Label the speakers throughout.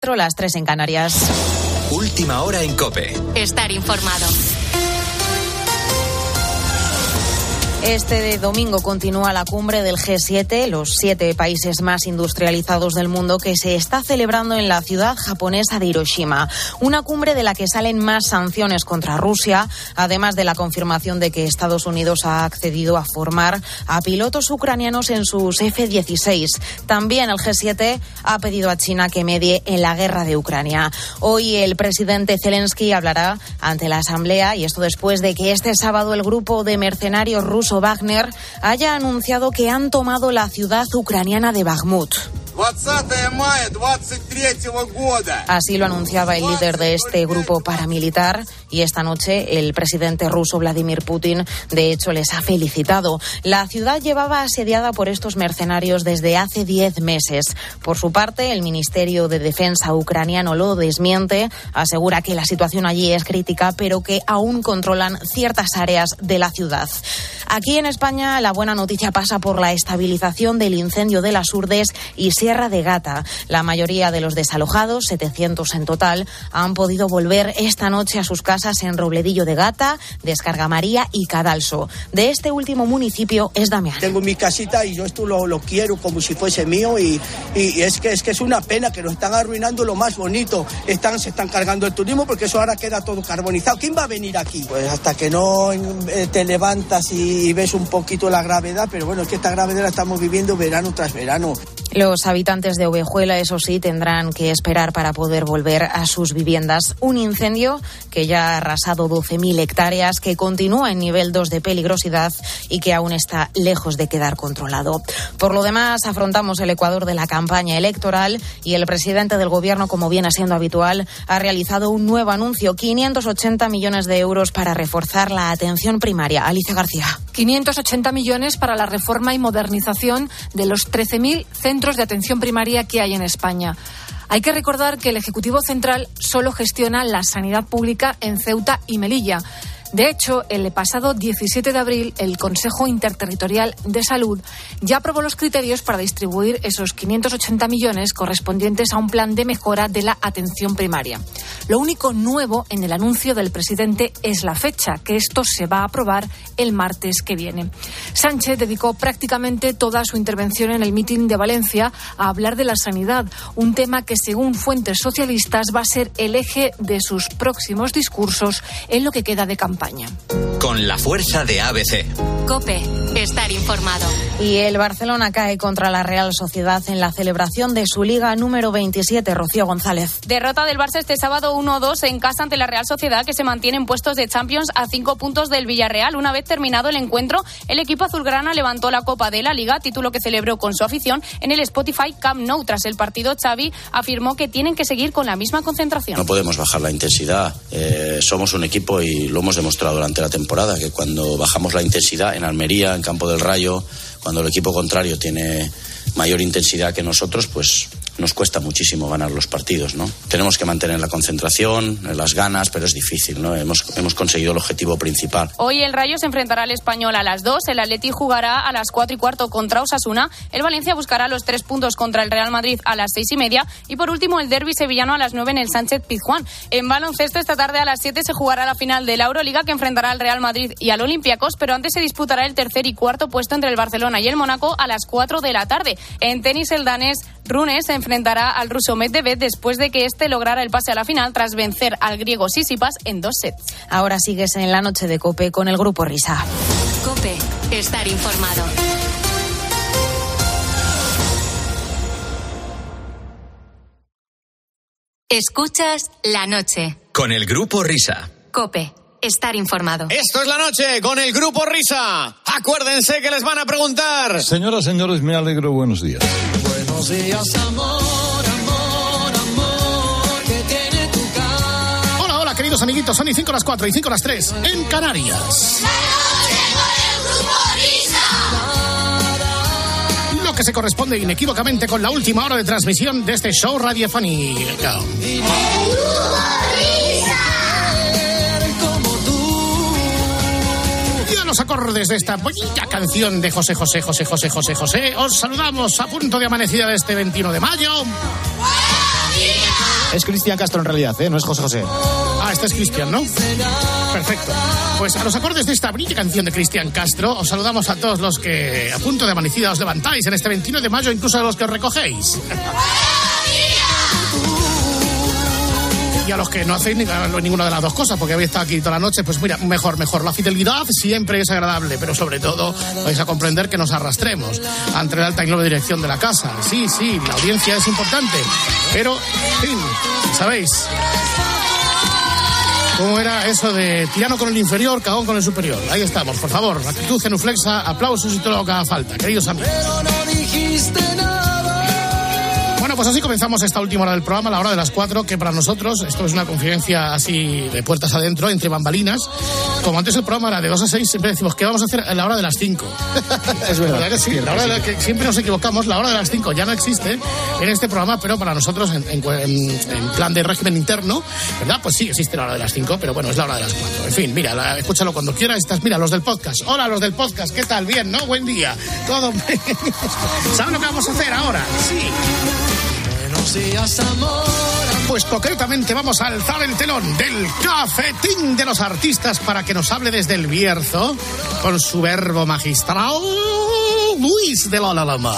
Speaker 1: Las 3 en Canarias.
Speaker 2: Última hora en COPE.
Speaker 3: Estar informado.
Speaker 1: Este domingo continúa la cumbre del G7, los 7 países más industrializados del mundo, que se está celebrando en la ciudad japonesa de Hiroshima. Una cumbre de la que salen más sanciones contra Rusia, además de la confirmación de que Estados Unidos ha accedido a formar a pilotos ucranianos en sus F-16. También el G7 ha pedido a China que medie en la guerra de Ucrania. Hoy el presidente Zelensky hablará ante la Asamblea, y esto después de que este sábado el grupo de mercenarios ruso Wagner haya anunciado que han tomado la ciudad ucraniana de Bakhmut. Así lo anunciaba el líder de este grupo paramilitar, y esta noche el presidente ruso Vladimir Putin de hecho les ha felicitado. La ciudad llevaba asediada por estos mercenarios desde hace 10 meses. Por su parte, el Ministerio de Defensa ucraniano lo desmiente, asegura que la situación allí es crítica, pero que aún controlan ciertas áreas de la ciudad. Aquí en España la buena noticia pasa por la estabilización del incendio de Las Urdes y Sierra de Gata. La mayoría de los desalojados, 700 en total, han podido volver esta noche a sus casas en Robledillo de Gata, Descarga María y Cadalso. De este último municipio es Damián.
Speaker 4: Tengo mi casita y yo esto lo quiero como si fuese mío, y es que es una pena que nos están arruinando lo más bonito. Se están cargando el turismo porque eso ahora queda todo carbonizado. ¿Quién va a venir aquí? Pues hasta que no te levantas y ves un poquito la gravedad, pero bueno, es que esta gravedad la estamos viviendo verano tras verano.
Speaker 1: Los habitantes de Ovejuela, eso sí, tendrán que esperar para poder volver a sus viviendas. Un incendio que ya ha arrasado 12.000 hectáreas, que continúa en nivel 2 de peligrosidad y que aún está lejos de quedar controlado. Por lo demás, afrontamos el Ecuador de la campaña electoral, y el presidente del Gobierno, como viene siendo habitual, ha realizado un nuevo anuncio: 580 millones de euros para reforzar la atención primaria. Alicia García.
Speaker 5: 580 millones para la reforma y modernización de los 13.000 centros de atención primaria que hay en España. Hay que recordar que el Ejecutivo Central solo gestiona la sanidad pública en Ceuta y Melilla. De hecho, el pasado 17 de abril, el Consejo Interterritorial de Salud ya aprobó los criterios para distribuir esos 580 millones correspondientes a un plan de mejora de la atención primaria. Lo único nuevo en el anuncio del presidente es la fecha, que esto se va a aprobar el martes que viene. Sánchez dedicó prácticamente toda su intervención en el mitin de Valencia a hablar de la sanidad, un tema que, según fuentes socialistas, va a ser el eje de sus próximos discursos en lo que queda de campaña.
Speaker 2: Con la fuerza de ABC.
Speaker 3: COPE. Estar informado.
Speaker 1: Y el Barcelona cae contra la Real Sociedad en la celebración de su Liga número 27. Rocío González.
Speaker 6: Derrota del Barça este sábado 1-2 en casa ante la Real Sociedad, que se mantiene en puestos de Champions a 5 puntos del Villarreal. Una vez terminado el encuentro, el equipo azulgrana levantó la Copa de la Liga, título que celebró con su afición en el Spotify Camp Nou. Tras el partido, Xavi afirmó que tienen que seguir con la misma concentración.
Speaker 7: No podemos bajar la intensidad. Somos un equipo, y lo hemos demostrado durante la temporada, que cuando bajamos la intensidad en Almería, en Campo del Rayo, cuando el equipo contrario tiene mayor intensidad que nosotros, pues nos cuesta muchísimo ganar los partidos, ¿no? Tenemos que mantener la concentración, las ganas, pero es difícil, ¿no? Hemos conseguido el objetivo principal.
Speaker 6: Hoy el Rayo se enfrentará al Español a las 2, el Atleti jugará a las 4:15 contra Osasuna, el Valencia buscará los 3 puntos contra el Real Madrid a las 6:30 y por último el derbi sevillano a las 9 en el Sánchez-Pizjuán. En baloncesto, esta tarde a las 7 se jugará la final de la Euroliga, que enfrentará al Real Madrid y al Olympiacos, pero antes se disputará el tercer y cuarto puesto entre el Barcelona y el Mónaco a las 4 de la tarde. En tenis, el danés Rune se enfrentará al ruso Medvedev después de que este lograra el pase a la final tras vencer al griego Tsitsipas en 2 sets.
Speaker 1: Ahora sigues en la noche de COPE con el Grupo Risa.
Speaker 3: COPE. Estar informado. Escuchas la noche.
Speaker 2: Con el Grupo Risa.
Speaker 3: COPE. Estar informado.
Speaker 8: Esto es la noche con el Grupo Risa. Acuérdense que les van a preguntar.
Speaker 9: Señoras, señores, me alegro. Buenos días.
Speaker 10: Buenos días, amor, amor, amor, que tiene tu cara.
Speaker 8: Hola, hola, queridos amiguitos. Son y 5 las 4 y 5 las 3 en Canarias. Lo que se corresponde inequívocamente con la última hora de transmisión de este show radiofónico. Los acordes de esta bonita canción de José José. Os saludamos a punto de amanecida de este 21 de mayo. ¡Buenos días! Es Cristian Castro en realidad, no es José José. Este es Cristian, ¿no? Perfecto. Pues a los acordes de esta brilla canción de Cristian Castro, os saludamos a todos los que a punto de amanecida os levantáis en este 21 de mayo, incluso a los que os recogéis. Y a los que no hacéis ninguna de las dos cosas, porque habéis estado aquí toda la noche, pues mira, mejor. La fidelidad siempre es agradable, pero sobre todo vais a comprender que nos arrastremos ante la alta y noble dirección de la casa. Sí, la audiencia es importante, pero, en fin, ¿sabéis cómo era eso de tirano con el inferior, cagón con el superior? Ahí estamos, por favor, actitud genuflexa, aplausos y todo lo que haga falta, queridos amigos.
Speaker 10: Pero no dijiste nada.
Speaker 8: Bueno, pues así comenzamos esta última hora del programa, la hora de las 4, que para nosotros esto es una confidencia así de puertas adentro, entre bambalinas. Como antes el programa era de 2 a 6, siempre decimos que vamos a hacer a la hora de las 5.
Speaker 11: Es verdad
Speaker 8: que sí, la hora de la que siempre nos equivocamos, la hora de las 5 ya no existe en este programa, pero para nosotros en plan de régimen interno, ¿verdad? Pues sí, existe la hora de las 5, pero bueno, es la hora de las 4. En fin, mira, escúchalo cuando quieras. Mira, los del podcast. Hola, los del podcast, ¿qué tal? Bien, ¿no? Buen día. Todo bien. ¿Saben lo que vamos a hacer ahora? Sí. Pues concretamente vamos a alzar el telón del cafetín de los artistas para que nos hable desde el Bierzo con su verbo magistral Luis de la Lama.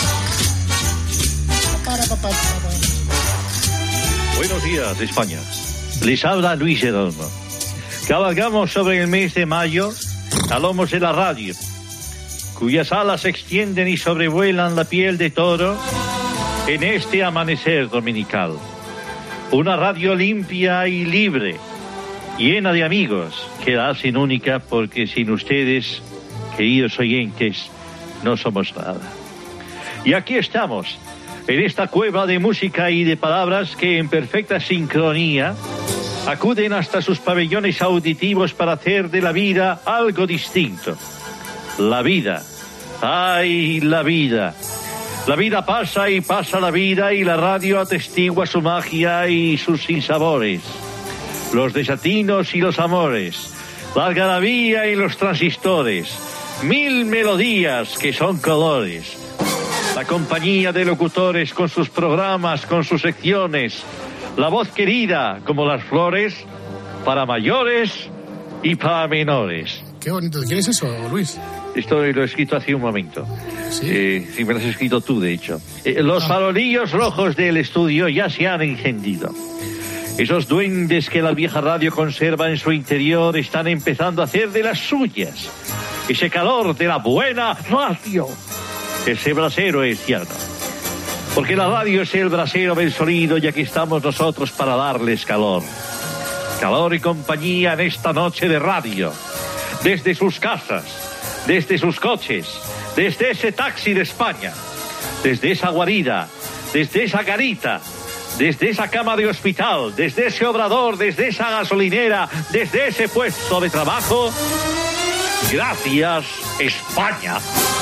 Speaker 12: Buenos días, España. Les habla Luis de la Lama. Cabalgamos sobre el mes de mayo a lomos de la radio, cuyas alas se extienden y sobrevuelan la piel de toro en este amanecer dominical. Una radio limpia y libre, llena de amigos, que la hacen única porque sin ustedes, queridos oyentes, no somos nada. Y aquí estamos, en esta cueva de música y de palabras que en perfecta sincronía acuden hasta sus pabellones auditivos para hacer de la vida algo distinto. La vida. ¡Ay, la vida! La vida pasa y pasa la vida y la radio atestigua su magia y sus sinsabores. Los desatinos y los amores, la algarabía y los transistores, 1000 melodías que son colores. La compañía de locutores con sus programas, con sus secciones, la voz querida como las flores, para mayores y para menores.
Speaker 8: Qué bonito. ¿Quién es eso, Luis?
Speaker 12: Esto lo he escrito hace un momento.
Speaker 8: ¿Sí?
Speaker 12: Sí, me lo has escrito tú, de hecho. Los farolillos rojos del estudio ya se han encendido. Esos duendes que la vieja radio conserva en su interior están empezando a hacer de las suyas. Ese calor de la buena radio. Ese brasero es cierto. Porque la radio es el brasero del sonido y aquí estamos nosotros para darles calor. Calor y compañía en esta noche de radio. Desde sus casas, desde sus coches, desde ese taxi de España, desde esa guarida, desde esa garita, desde esa cama de hospital, desde ese obrador, desde esa gasolinera, desde ese puesto de trabajo. Gracias, España.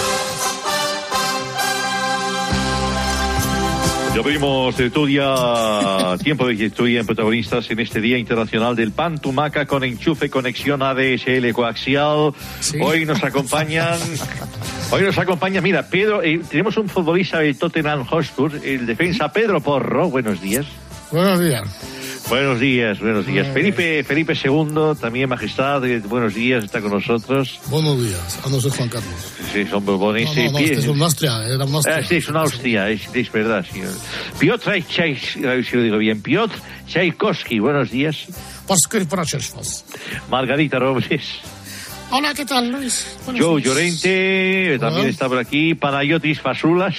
Speaker 12: Ya abrimos tertulia, tiempo de tertulia en protagonistas en este Día Internacional del Pan Tumaca con enchufe, conexión ADSL coaxial. Sí. Hoy nos acompañan, mira, Pedro, tenemos un futbolista del Tottenham Hotspur, el defensa Pedro Porro. Buenos días.
Speaker 8: Buenos días.
Speaker 12: Buenos días. Felipe II, también majestad, buenos días, está con nosotros.
Speaker 13: Buenos días, no soy Juan Carlos.
Speaker 12: Sí, son borbones.
Speaker 13: No, este es un Austria, era un Austria.
Speaker 12: Sí, es una Austria, es verdad, señor. Piotr Tchaikovsky, buenos días. Margarita Robles.
Speaker 8: Hola, ¿qué tal, Luis?
Speaker 12: Joe Llorente, también está por aquí. Panayotis Fasulas.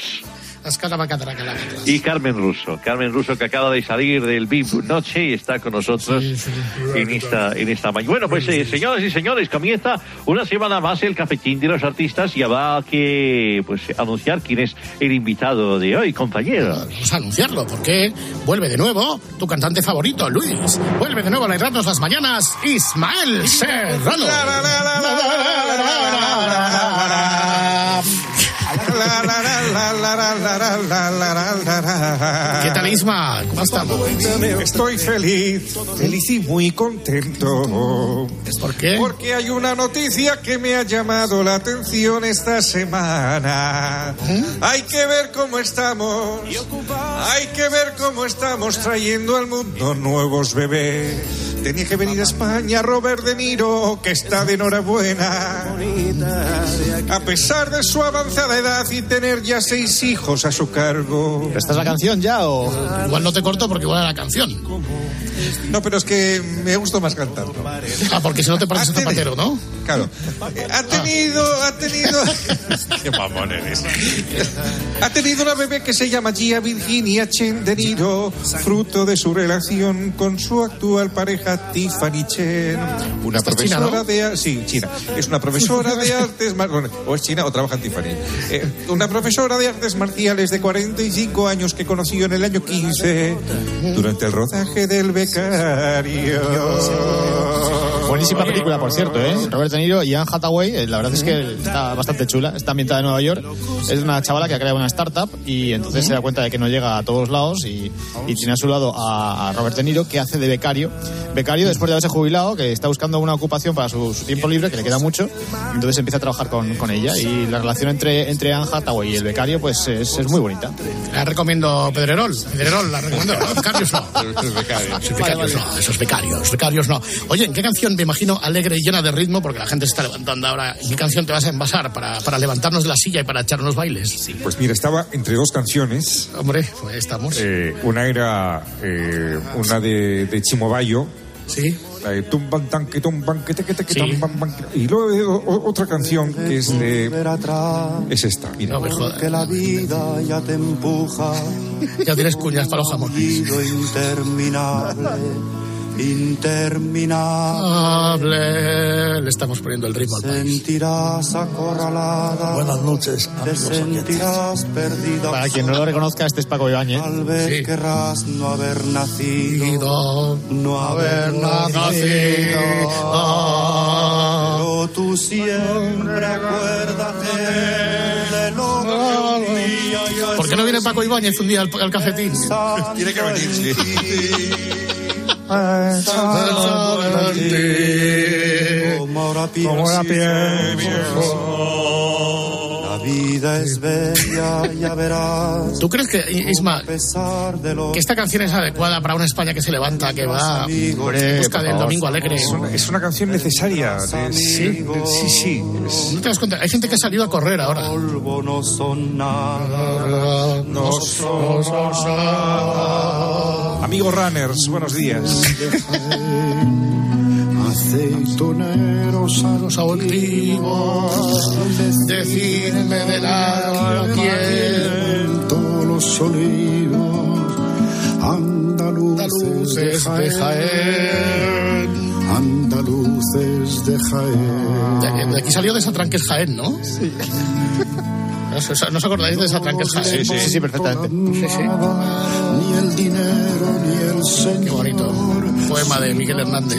Speaker 12: Y Carmen Russo, que acaba de salir del VIP Noche y está con nosotros en esta mañana. Bueno, pues señoras y señores, comienza una semana más el cafetín de los artistas y habrá que anunciar quién es el invitado de hoy, compañero.
Speaker 8: Vamos a anunciarlo porque vuelve de nuevo tu cantante favorito, Luis. Vuelve de nuevo a alegrarnos las mañanas, Ismael Serrano. ¿Qué tal, Isma? ¿Cómo estamos?
Speaker 11: Estoy feliz y muy contento.
Speaker 8: ¿Por qué?
Speaker 11: Porque hay una noticia que me ha llamado la atención esta semana. Hay que ver cómo estamos. Hay que ver cómo estamos trayendo al mundo nuevos bebés. Tenía que venir a España Robert De Niro, que está de enhorabuena. A pesar de su avanzada edad y tener ya 6 hijos a su cargo.
Speaker 14: ¿Esta es la canción ya o...?
Speaker 8: Igual no te corto porque igual era la canción.
Speaker 11: No, pero es que me gusta más cantando.
Speaker 8: Porque si no te pareces zapatero, ¿no?
Speaker 11: Claro. Ha tenido... Qué mamón eres. Ha tenido una bebé que se llama Gia Virginia Chen De Niro, fruto de su relación con su actual pareja Tiffany Chen. Una profesora China, ¿no? de... Sí, China. Es una profesora de artes... O es China o trabaja en Tiffany. Una profesora de artes marciales de 45 años que conoció en el año 15 durante el rodaje del Becario.
Speaker 14: Buenísima película, por cierto, ¿eh? Robert De Niro y Anne Hathaway, la verdad es que está bastante chula. Está ambientada en Nueva York. Es una chavala que ha creado una startup y entonces se da cuenta de que no llega a todos lados y tiene a su lado a Robert De Niro, que hace de becario. Becario después de haberse jubilado, que está buscando una ocupación para su tiempo libre, que le queda mucho. Entonces empieza a trabajar con ella y la relación entre Anne Hathaway y el becario pues es muy bonita.
Speaker 8: La recomiendo Pedrerol, la recomiendo. Becarios no. Esos becarios no. Oye, ¿en qué canción, me imagino, alegre y llena de ritmo, porque la gente se está levantando ahora, ¿en qué canción te vas a envasar para levantarnos de la silla y para echar unos bailes?
Speaker 11: Sí, pues mira, estaba entre 2 canciones.
Speaker 8: Hombre, pues estamos.
Speaker 11: Una era una de Chimo Bayo.
Speaker 8: Sí.
Speaker 11: La de tumban tanque, tumban que te tumban. Y luego otra canción que es de... Es esta, mira.
Speaker 8: No me jodas.
Speaker 10: Que la vida ya te empuja.
Speaker 8: Ya tienes cuñas para los jamones.
Speaker 10: Interminable.
Speaker 8: Le estamos poniendo el ritmo al país.
Speaker 10: Sentirás acorralada.
Speaker 15: Buenas noches,
Speaker 10: te sentirás perdida.
Speaker 14: Para quien no lo reconozca, este es Paco Ibáñez.
Speaker 10: Tal vez querrás no haber nacido. Pero tú siempre acuérdate de lo que...
Speaker 8: ¿Por qué no viene Paco Ibáñez un día al cafetín?
Speaker 11: Tiene que venir, sí.
Speaker 10: Como ahora pienso. La vida es bella, ya verás.
Speaker 8: ¿Tú crees que, Isma, que esta canción es adecuada para una España que se levanta, que va en busca del domingo alegre?
Speaker 11: Es una canción necesaria. Sí.
Speaker 8: ¿No te das cuenta? Hay gente que ha salido a correr ahora.
Speaker 10: No son nada.
Speaker 11: Amigos runners, buenos días.
Speaker 10: Aceitoneros a los altivos,
Speaker 8: decidme de la piel.
Speaker 10: Todos los olivos, andaluces de Jaén. Andaluces de Jaén.
Speaker 8: De aquí salió de Satranques Jaén, ¿no?
Speaker 14: Sí.
Speaker 8: ¿No os acordáis de Satranques Jaén?
Speaker 14: Sí, perfectamente.
Speaker 8: Sí.
Speaker 10: Ni el dinero ni el señor.
Speaker 8: Qué bonito. Poema de Miguel Hernández.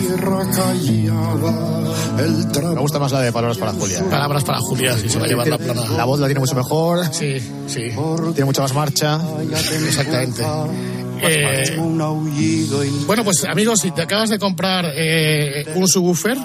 Speaker 14: Me gusta más la de Palabras para Julia.
Speaker 8: Palabras para Julia, sí, se va a llevar la plana.
Speaker 14: La voz la tiene mucho mejor.
Speaker 8: Sí.
Speaker 14: Tiene mucha más marcha.
Speaker 8: Exactamente. Bueno, pues amigos, si te acabas de comprar un subwoofer,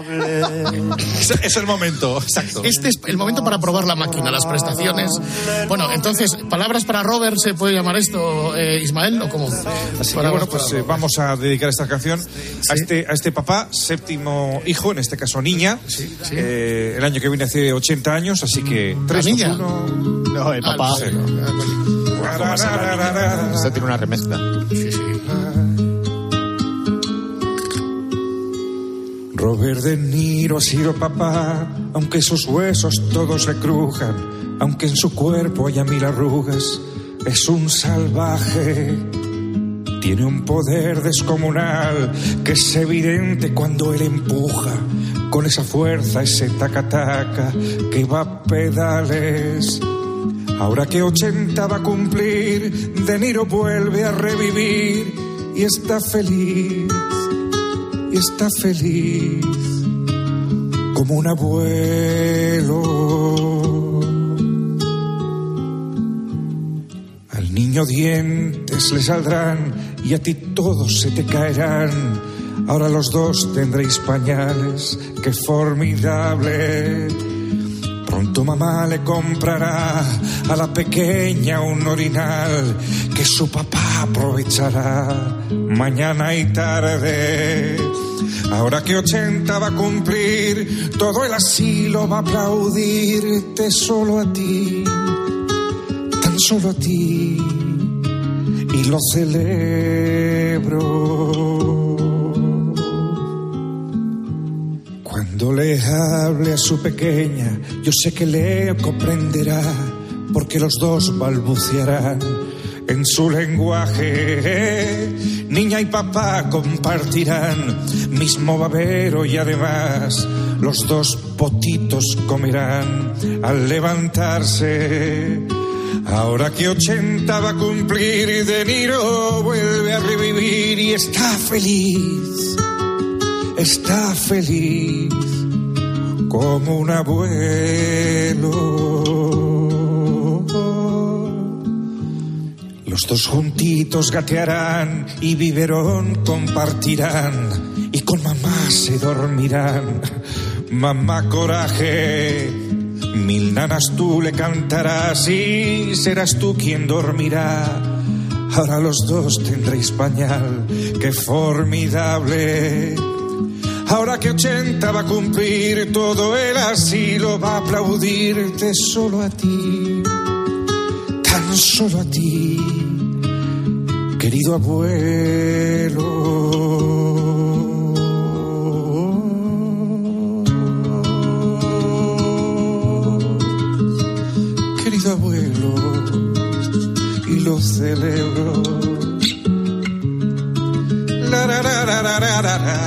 Speaker 11: es el momento, exacto.
Speaker 8: Este es el momento para probar la máquina, las prestaciones. Bueno, entonces, palabras para Robert, ¿se puede llamar esto, Ismael, o cómo?
Speaker 11: Así que bueno, pues vamos a dedicar esta canción a este papá, 7º hijo, en este caso niña.
Speaker 8: Sí.
Speaker 11: El año que viene hace 80 años, así que 3,
Speaker 8: niña.
Speaker 11: 1...
Speaker 14: No, el papá. Esto tiene una remezcla.
Speaker 8: Sí.
Speaker 11: Robert De Niro ha sido papá, aunque sus huesos todos se crujan, aunque en su cuerpo haya 1000 arrugas, es un salvaje. Tiene un poder descomunal que es evidente cuando él empuja con esa fuerza, ese taca-taca que va a pedales. Ahora que 80 va a cumplir, De Niro vuelve a revivir y está feliz. Y está feliz como un abuelo. Niño, dientes le saldrán y a ti todos se te caerán. Ahora los dos tendréis pañales, qué formidable. Pronto mamá le comprará a la pequeña un orinal que su papá aprovechará mañana y tarde. Ahora que 80 va a cumplir, todo el asilo va a aplaudirte solo a ti, tan solo a ti, y lo celebro. Cuando le hable a su pequeña, yo sé que le comprenderá, porque los dos balbucearán en su lenguaje. Niña y papá compartirán mismo babero y además los dos potitos comerán al levantarse. Ahora que 80 va a cumplir, De Niro vuelve a revivir y está feliz como un abuelo. Los dos juntitos gatearán y biberón compartirán y con mamá se dormirán. Mamá, coraje, 1000 nanas tú le cantarás y serás tú quien dormirá. Ahora los dos tendréis pañal, qué formidable. Ahora que 80 va a cumplir, todo el asilo va a aplaudirte solo a ti, tan solo a ti, querido abuelo. Querido abuelo, y lo celebro. La la la la la la la.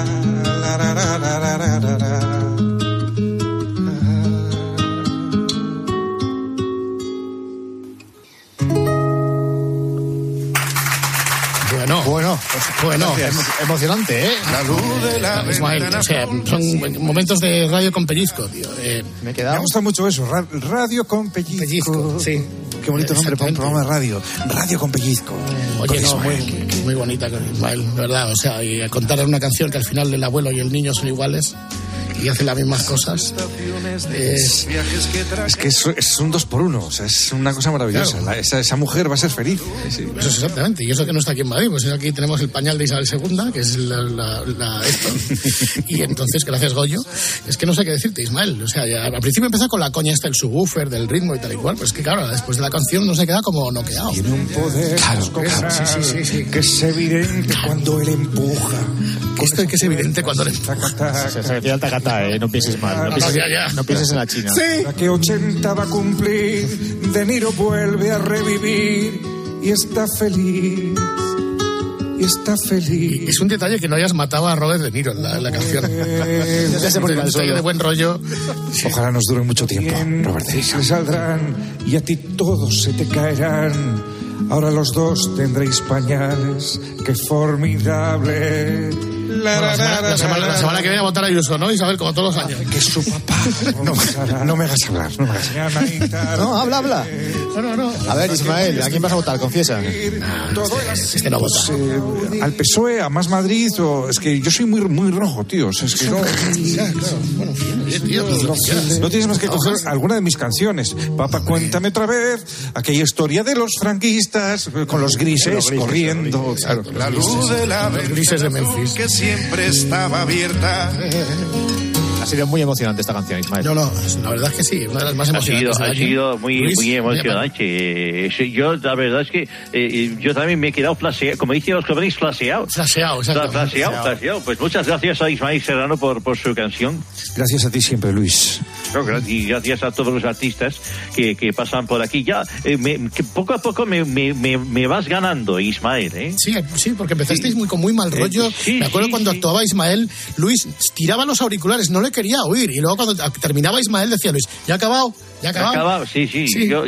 Speaker 8: Bueno, emocionante, ¿eh?
Speaker 15: La luz de la
Speaker 8: Ismael, o sea, son momentos de radio con pellizco, tío.
Speaker 14: Me
Speaker 15: gusta mucho eso, radio con pellizco.
Speaker 8: Sí.
Speaker 15: Qué bonito nombre para un programa de radio. Radio con pellizco.
Speaker 8: Oye, no, muy bonita, Ismael, de verdad. O sea, y contar una canción que al final el abuelo y el niño son iguales y hacen las mismas cosas.
Speaker 15: Es que es un 2 por 1, o sea, es una cosa maravillosa. Claro. Esa mujer va a ser feliz.
Speaker 8: Sí. Eso es exactamente, y eso que no está aquí en Madrid, pues aquí tenemos el pañal de Isabel II, que es esto. Y entonces, gracias Goyo, es que no sé qué decirte, Ismael. O sea, al principio empezó con la coña esta, el subwoofer, del ritmo y tal y cual, pues es que claro, después de la canción no se queda como noqueado.
Speaker 11: Tiene un poder,
Speaker 8: sí.
Speaker 11: Que es evidente cuando él empuja.
Speaker 8: Esto es que es evidente cuando él empuja.
Speaker 14: Se decía el tacatá, no pienses mal, no pienses en la China.
Speaker 11: Sí. La que 80 va a cumplir, De Niro vuelve a revivir y está feliz.
Speaker 8: Es un detalle que no hayas matado a Robert De Niro en la canción.
Speaker 14: Ya se pone el suelo.
Speaker 8: De buen rollo.
Speaker 11: Ojalá nos dure mucho tiempo, Robert De Niro. Se saldrán y a ti todos se te caerán. Ahora los dos tendréis pañales, qué formidable.
Speaker 8: La semana que viene a votar a Ayuso, ¿no, Isabel? Como todos los años.
Speaker 11: Que su papá no me hagas hablar.
Speaker 14: No, habla.
Speaker 8: No.
Speaker 14: A ver, Ismael, ¿a quién vas a votar? Confiesa.
Speaker 8: Este no vota.
Speaker 15: Al PSOE, a Más Madrid, o es que yo soy muy rojo, tío. O sea, es que no.
Speaker 8: Bueno, tío,
Speaker 15: no tienes más que coger alguna de mis canciones. Papá, cuéntame otra vez aquella historia de los franquistas con los grises corriendo.
Speaker 10: La luz de la
Speaker 8: grises de Memphis,
Speaker 10: que siempre estaba abierta.
Speaker 14: Ha sido muy emocionante esta canción, Ismael.
Speaker 8: No, la verdad es que sí, una de las más emocionantes.
Speaker 12: Ha sido muy emocionante. Yo, la verdad es que yo también me he quedado flaseado, como dicen los jóvenes, flaseado.
Speaker 8: Flaseado.
Speaker 12: Pues muchas gracias a Ismael Serrano por su canción.
Speaker 15: Gracias a ti siempre, Luis.
Speaker 12: Y gracias a todos los artistas que pasan por aquí. Ya, que poco a poco me vas ganando, Ismael, ¿eh?
Speaker 8: Sí, porque empezasteis con muy mal rollo. Me acuerdo cuando actuaba Ismael, Luis tiraba los auriculares, no le quería oír. Y luego cuando terminaba Ismael decía Luis, ¿ya ha acabado?
Speaker 12: Sí. Yo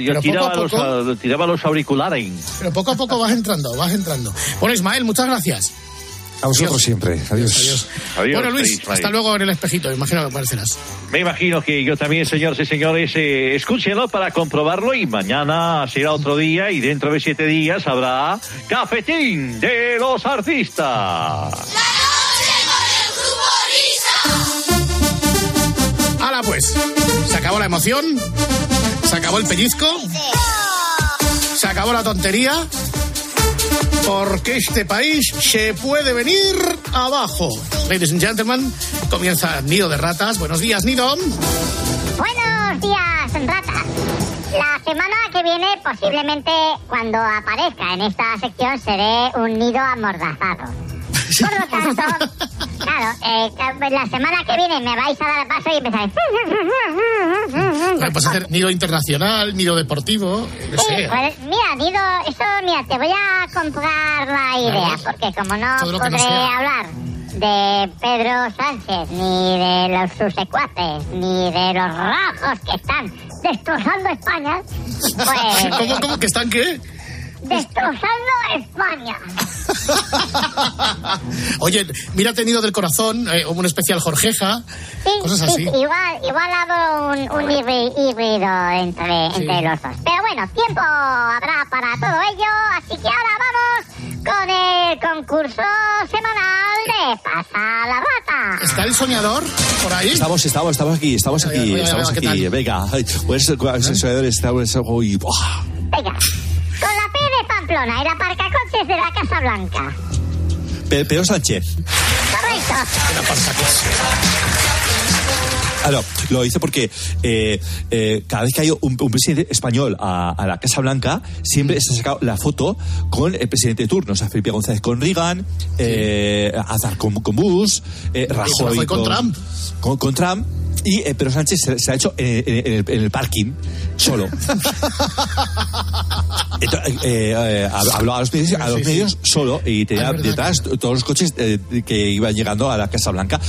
Speaker 12: tiraba los auriculares.
Speaker 8: Pero poco a poco vas entrando. Bueno, Ismael, muchas gracias.
Speaker 15: A vosotros siempre. Adiós.
Speaker 8: Bueno, Luis, hasta luego en el espejito. Imagino que aparecerás.
Speaker 12: Me imagino que yo también, señores y señores, escúchenlo para comprobarlo y mañana será otro día y dentro de 7 días habrá Cafetín de los Artistas.
Speaker 8: ¡Hala pues! Se acabó la emoción, se acabó el pellizco, se acabó la tontería, porque este país se puede venir abajo. Ladies and gentlemen, comienza Nido de Ratas. Buenos días, Nido.
Speaker 16: Buenos días, ratas. La semana que viene, posiblemente, cuando aparezca en esta sección, seré un nido amordazado. Por lo tanto, claro, la semana que viene me vais a dar paso y empezar.
Speaker 8: Puedes hacer nido internacional, nido deportivo. No sé.
Speaker 16: Pues, mira, nido, eso, mira, te voy a comprar la idea, porque como no podré hablar de Pedro Sánchez, ni de los sus secuaces, ni de los rojos que están destrozando España, pues...
Speaker 8: ¿Cómo que están qué?
Speaker 16: Destrozando España.
Speaker 8: Oye, mira, Nido del Corazón, un especial Jorgeja, cosas así.
Speaker 16: Sí, igual hago un híbrido entre los dos. Pero bueno, tiempo habrá para todo ello, así que ahora vamos con el concurso semanal de Pasa la Rata.
Speaker 8: ¿Está el soñador por ahí?
Speaker 17: Estamos aquí. Venga, pues el soñador está hoy.
Speaker 16: Venga. Con la P de Pamplona, el aparcacoches de la Casa Blanca.
Speaker 17: Pedro Sánchez.
Speaker 16: Correcto.
Speaker 8: El aparcacoches.
Speaker 17: No, lo hice porque cada vez que hay un presidente español a la Casa Blanca, siempre se ha sacado la foto con el presidente de turno. O sea, Felipe González con Reagan, Aznar con Bush, Rajoy
Speaker 8: con Trump.
Speaker 17: Con Trump. Y Pedro Sánchez se ha hecho en el parking solo. Habló a los medios solo y tenía detrás todos los coches que iban llegando a la Casa Blanca,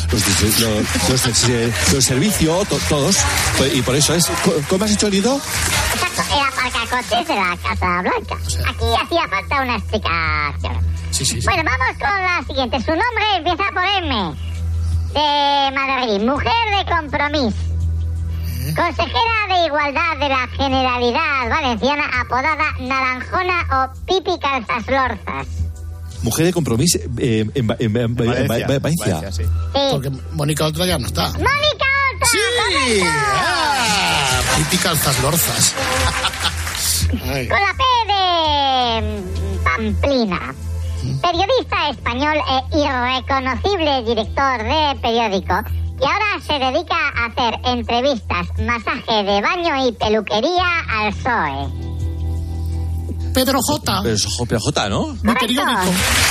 Speaker 17: los servicios, todos. Y por eso es. ¿Cómo has hecho el nido?
Speaker 16: Exacto, el aparcacoches de la Casa Blanca. Aquí hacía falta una explicación.
Speaker 8: Sí.
Speaker 16: Bueno, vamos con la siguiente. Su nombre empieza por M. De Madrid, mujer de Compromís, consejera de Igualdad de la Generalidad Valenciana, apodada Naranjona o Pipi Calzaslorzas.
Speaker 17: Mujer de Compromís en Valencia.
Speaker 8: Sí. Porque Mónica Oltra ya no está.
Speaker 16: ¡Mónica Oltra!
Speaker 8: ¡Sí! Pipi Calzaslorzas.
Speaker 16: Con la P de Pamplina. Periodista español e irreconocible director de periódico que ahora se dedica a hacer entrevistas, masaje de baño y peluquería al PSOE.
Speaker 8: Pedro J.
Speaker 17: Pedro J, ¿no?
Speaker 8: Mi periódico.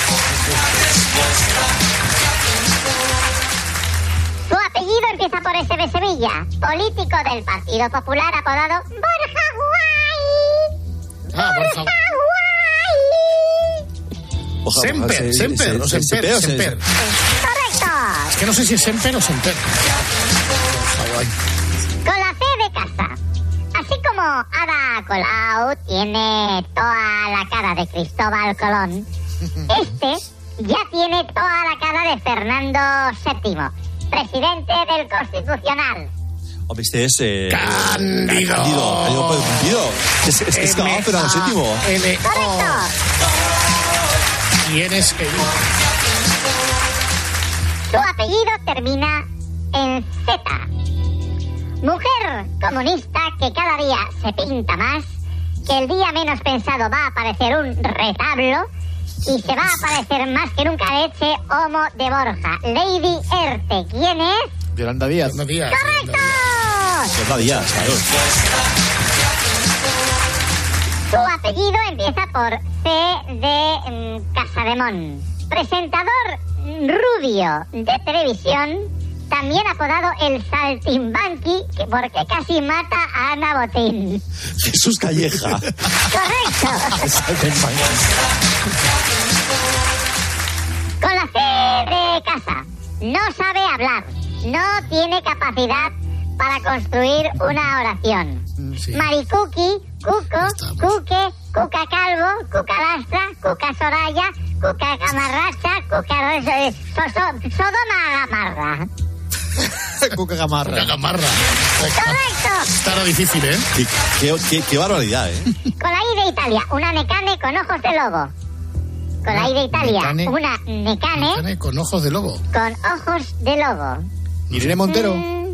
Speaker 16: Su apellido empieza por S de Sevilla. Político del Partido Popular apodado Borja Guay. Borja Guay.
Speaker 8: Semper.
Speaker 16: Correcto.
Speaker 8: Es que no sé si es Semper o Semper.
Speaker 16: Con la C de casa. Así como Ada Colau tiene toda la cara de Cristóbal Colón, este ya tiene toda la cara de Fernando VII, presidente del Constitucional.
Speaker 17: Hombre, este es...
Speaker 8: Cándido.
Speaker 17: Cándido. Es Fernando VII.
Speaker 16: Correcto.
Speaker 8: ¿Quién es él?
Speaker 16: Su apellido termina en Z. Mujer comunista que cada día se pinta más, que el día menos pensado va a aparecer un retablo y se va a aparecer más que nunca leche Homo de Borja. Lady Erte, ¿quién es?
Speaker 14: Yolanda Díaz.
Speaker 16: ¡Correcto!
Speaker 17: Yolanda Díaz, claro.
Speaker 16: Su apellido empieza por C de Casademón. Presentador rubio de televisión, también apodado el Saltimbanqui, porque casi mata a Ana Botín.
Speaker 17: Jesús Calleja.
Speaker 16: Correcto. Con la C de casa. No sabe hablar. No tiene capacidad para construir una oración. Sí. Maricuqui, Cuco, Cuque, Cuca Calvo, Cuca Lastra, Cuca Soraya, Cuca Gamarracha, Sodoma Gamarra.
Speaker 14: Cuca Gamarra.
Speaker 8: Cuca Gamarra.
Speaker 16: Correcto.
Speaker 8: Estará difícil, ¿eh?
Speaker 17: Qué barbaridad, ¿eh?
Speaker 16: Con la I de Italia, una necane con ojos de lobo. Con la I de Italia, una necane
Speaker 8: con ojos de lobo.
Speaker 16: Con ojos de lobo.
Speaker 14: Irene Montero.
Speaker 16: No.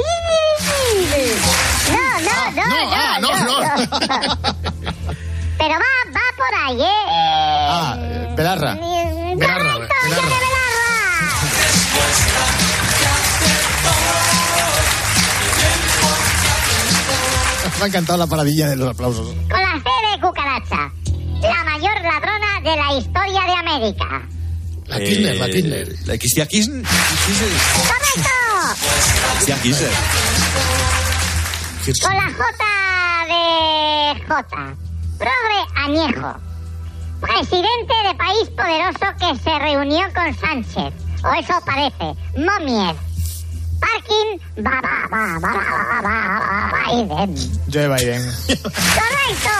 Speaker 16: Pero va por ahí, ¿eh?
Speaker 14: Belarra.
Speaker 16: Correcto, Belarra.
Speaker 14: Me ha encantado la paradilla de los aplausos.
Speaker 16: Con la C de cucaracha, la mayor ladrona de la historia de América.
Speaker 8: La Kirchner.
Speaker 17: La Cristina Kirchner.
Speaker 16: ¡Correcto!
Speaker 17: Cristina Kirchner.
Speaker 16: Con la J de J. Progre Añejo. Presidente de país poderoso que se reunió con Sánchez. O eso parece. Momies. Parking. Biden.
Speaker 14: Joe Biden.
Speaker 16: ¡Correcto!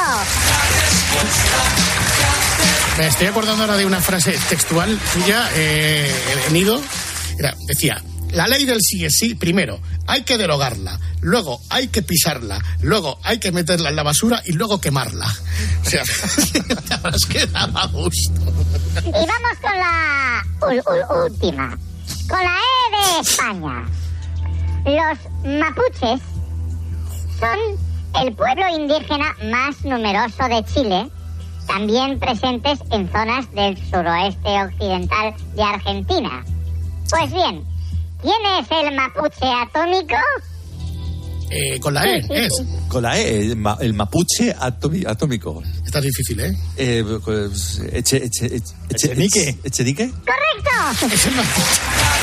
Speaker 8: Me estoy acordando ahora de una frase textual tuya, Nido. Decía, la ley del sí, primero hay que derogarla, luego hay que pisarla, luego hay que meterla en la basura y luego quemarla. O sea, te habrás quedado a gusto.
Speaker 16: Y vamos con la última. Con la E de España. Los mapuches son el pueblo indígena más numeroso de Chile, también presentes en zonas del suroeste occidental de Argentina. Pues bien, ¿quién es el mapuche atómico?
Speaker 8: Con la E, es.
Speaker 17: Con la E, el mapuche atómico.
Speaker 8: Está difícil, ¿eh?
Speaker 17: ¿Echenique?
Speaker 16: ¡Correcto!
Speaker 8: Es el mapuche.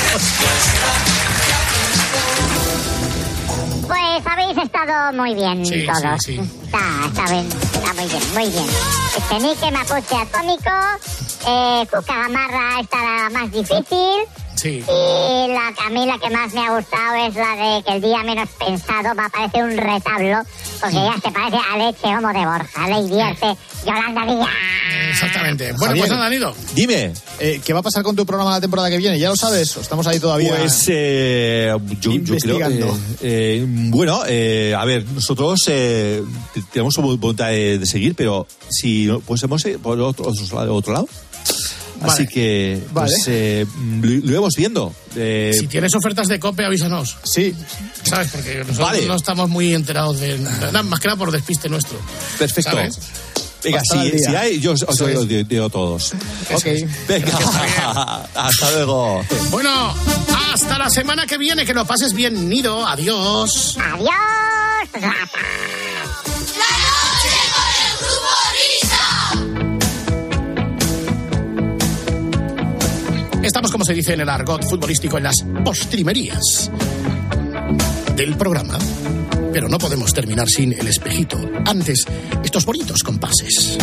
Speaker 16: Pues habéis estado muy bien todos.
Speaker 8: Sí.
Speaker 16: Está bien, está muy bien. Echenique, mapuche atómico, Cuca Gamarra estará más difícil.
Speaker 8: Sí.
Speaker 16: Y a mí la que más me ha gustado es la de que el día menos pensado va a aparecer un retablo, porque ya se parece a Leche Homo de Borja, le divierte Yolanda Díaz.
Speaker 8: Exactamente. Bueno,
Speaker 14: Javier,
Speaker 8: pues nada, Nido.
Speaker 17: Dime.
Speaker 14: ¿Qué va a pasar con tu programa la temporada que viene? ¿Ya lo sabes? ¿O estamos ahí todavía?
Speaker 17: Pues yo creo bueno, a ver, nosotros tenemos voluntad de seguir, pero si no, pues hemos por otro lado.
Speaker 14: Vale.
Speaker 17: Así que pues, lo iremos viendo.
Speaker 8: Si tienes ofertas de COPE, avísanos.
Speaker 14: Sí.
Speaker 8: ¿Sabes? Porque nosotros no estamos muy enterados de nada, más que nada por despiste nuestro.
Speaker 17: Perfecto.
Speaker 8: ¿Sabes?
Speaker 17: Venga, si hay, yo os digo todos.
Speaker 14: Ok.
Speaker 17: Venga, hasta luego.
Speaker 8: Bueno, hasta la semana que viene, que lo pases bien, Nido. Adiós.
Speaker 16: Adiós, rata.
Speaker 10: La noche con el Grupo Risa.
Speaker 8: Estamos, como se dice en el argot futbolístico, en las postrimerías del programa. Pero no podemos terminar sin el espejito. Antes, estos bonitos compases.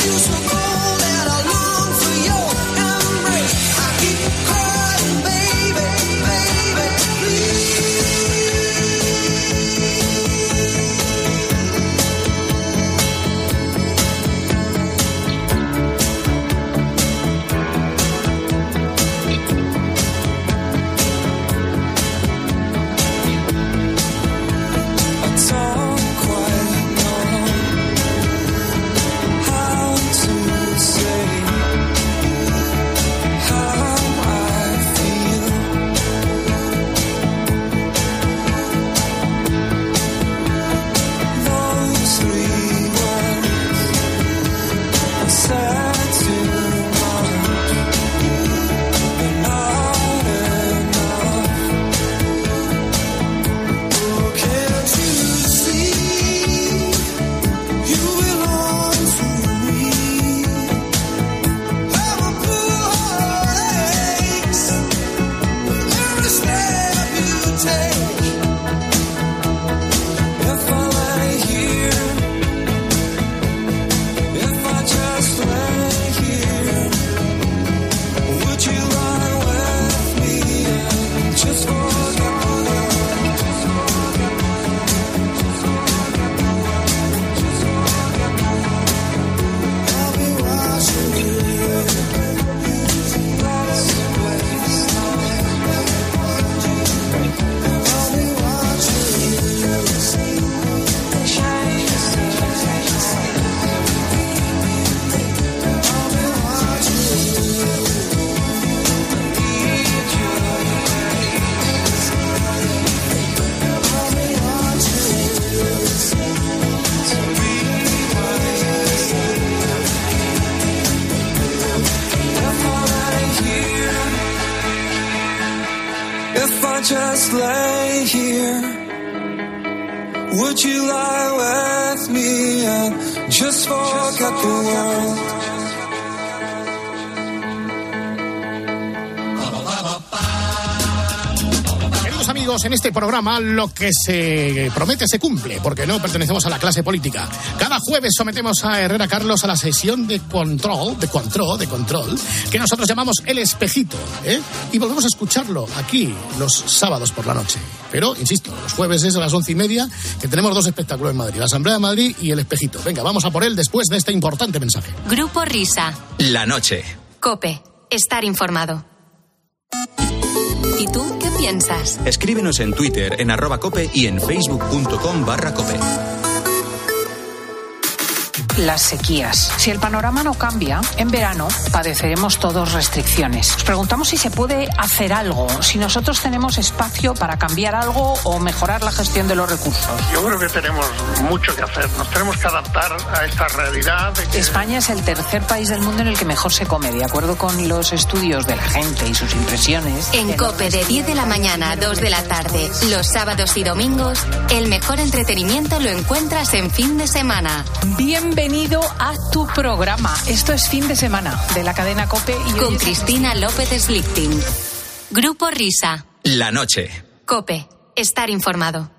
Speaker 10: Just lay here. Would you lie with me and just forget the world?
Speaker 8: Queridos amigos, en este programa lo que se promete se cumple, porque no pertenecemos a la clase política. Cada jueves sometemos a Herrera Carlos a la sesión de control, que nosotros llamamos El Espejito, y volvemos a escucharlo aquí los sábados por la noche. Pero, insisto, los jueves es a las 11:30, que tenemos dos espectáculos en Madrid, la Asamblea de Madrid y El Espejito. Venga, vamos a por él después de este importante mensaje.
Speaker 3: Grupo Risa.
Speaker 2: La noche.
Speaker 3: COPE. Estar informado. ¿Y tú qué piensas?
Speaker 2: Escríbenos en Twitter, en @cope y en facebook.com/cope.
Speaker 18: Las sequías. Si el panorama no cambia, en verano padeceremos todos restricciones. Nos preguntamos si se puede hacer algo, si nosotros tenemos espacio para cambiar algo o mejorar la gestión de los recursos.
Speaker 19: Yo creo que tenemos mucho que hacer. Nos tenemos que adaptar a esta realidad.
Speaker 18: España es el tercer país del mundo en el que mejor se come, de acuerdo con los estudios de la gente y sus impresiones.
Speaker 3: En COPE de 10 de la mañana a 2 de la tarde, los sábados y domingos, el mejor entretenimiento lo encuentras en fin de semana.
Speaker 18: Bienvenido a tu programa. Esto es Fin de Semana de la cadena COPE y
Speaker 3: con Cristina López Slichting. Grupo Risa.
Speaker 2: La noche.
Speaker 3: COPE. Estar informado.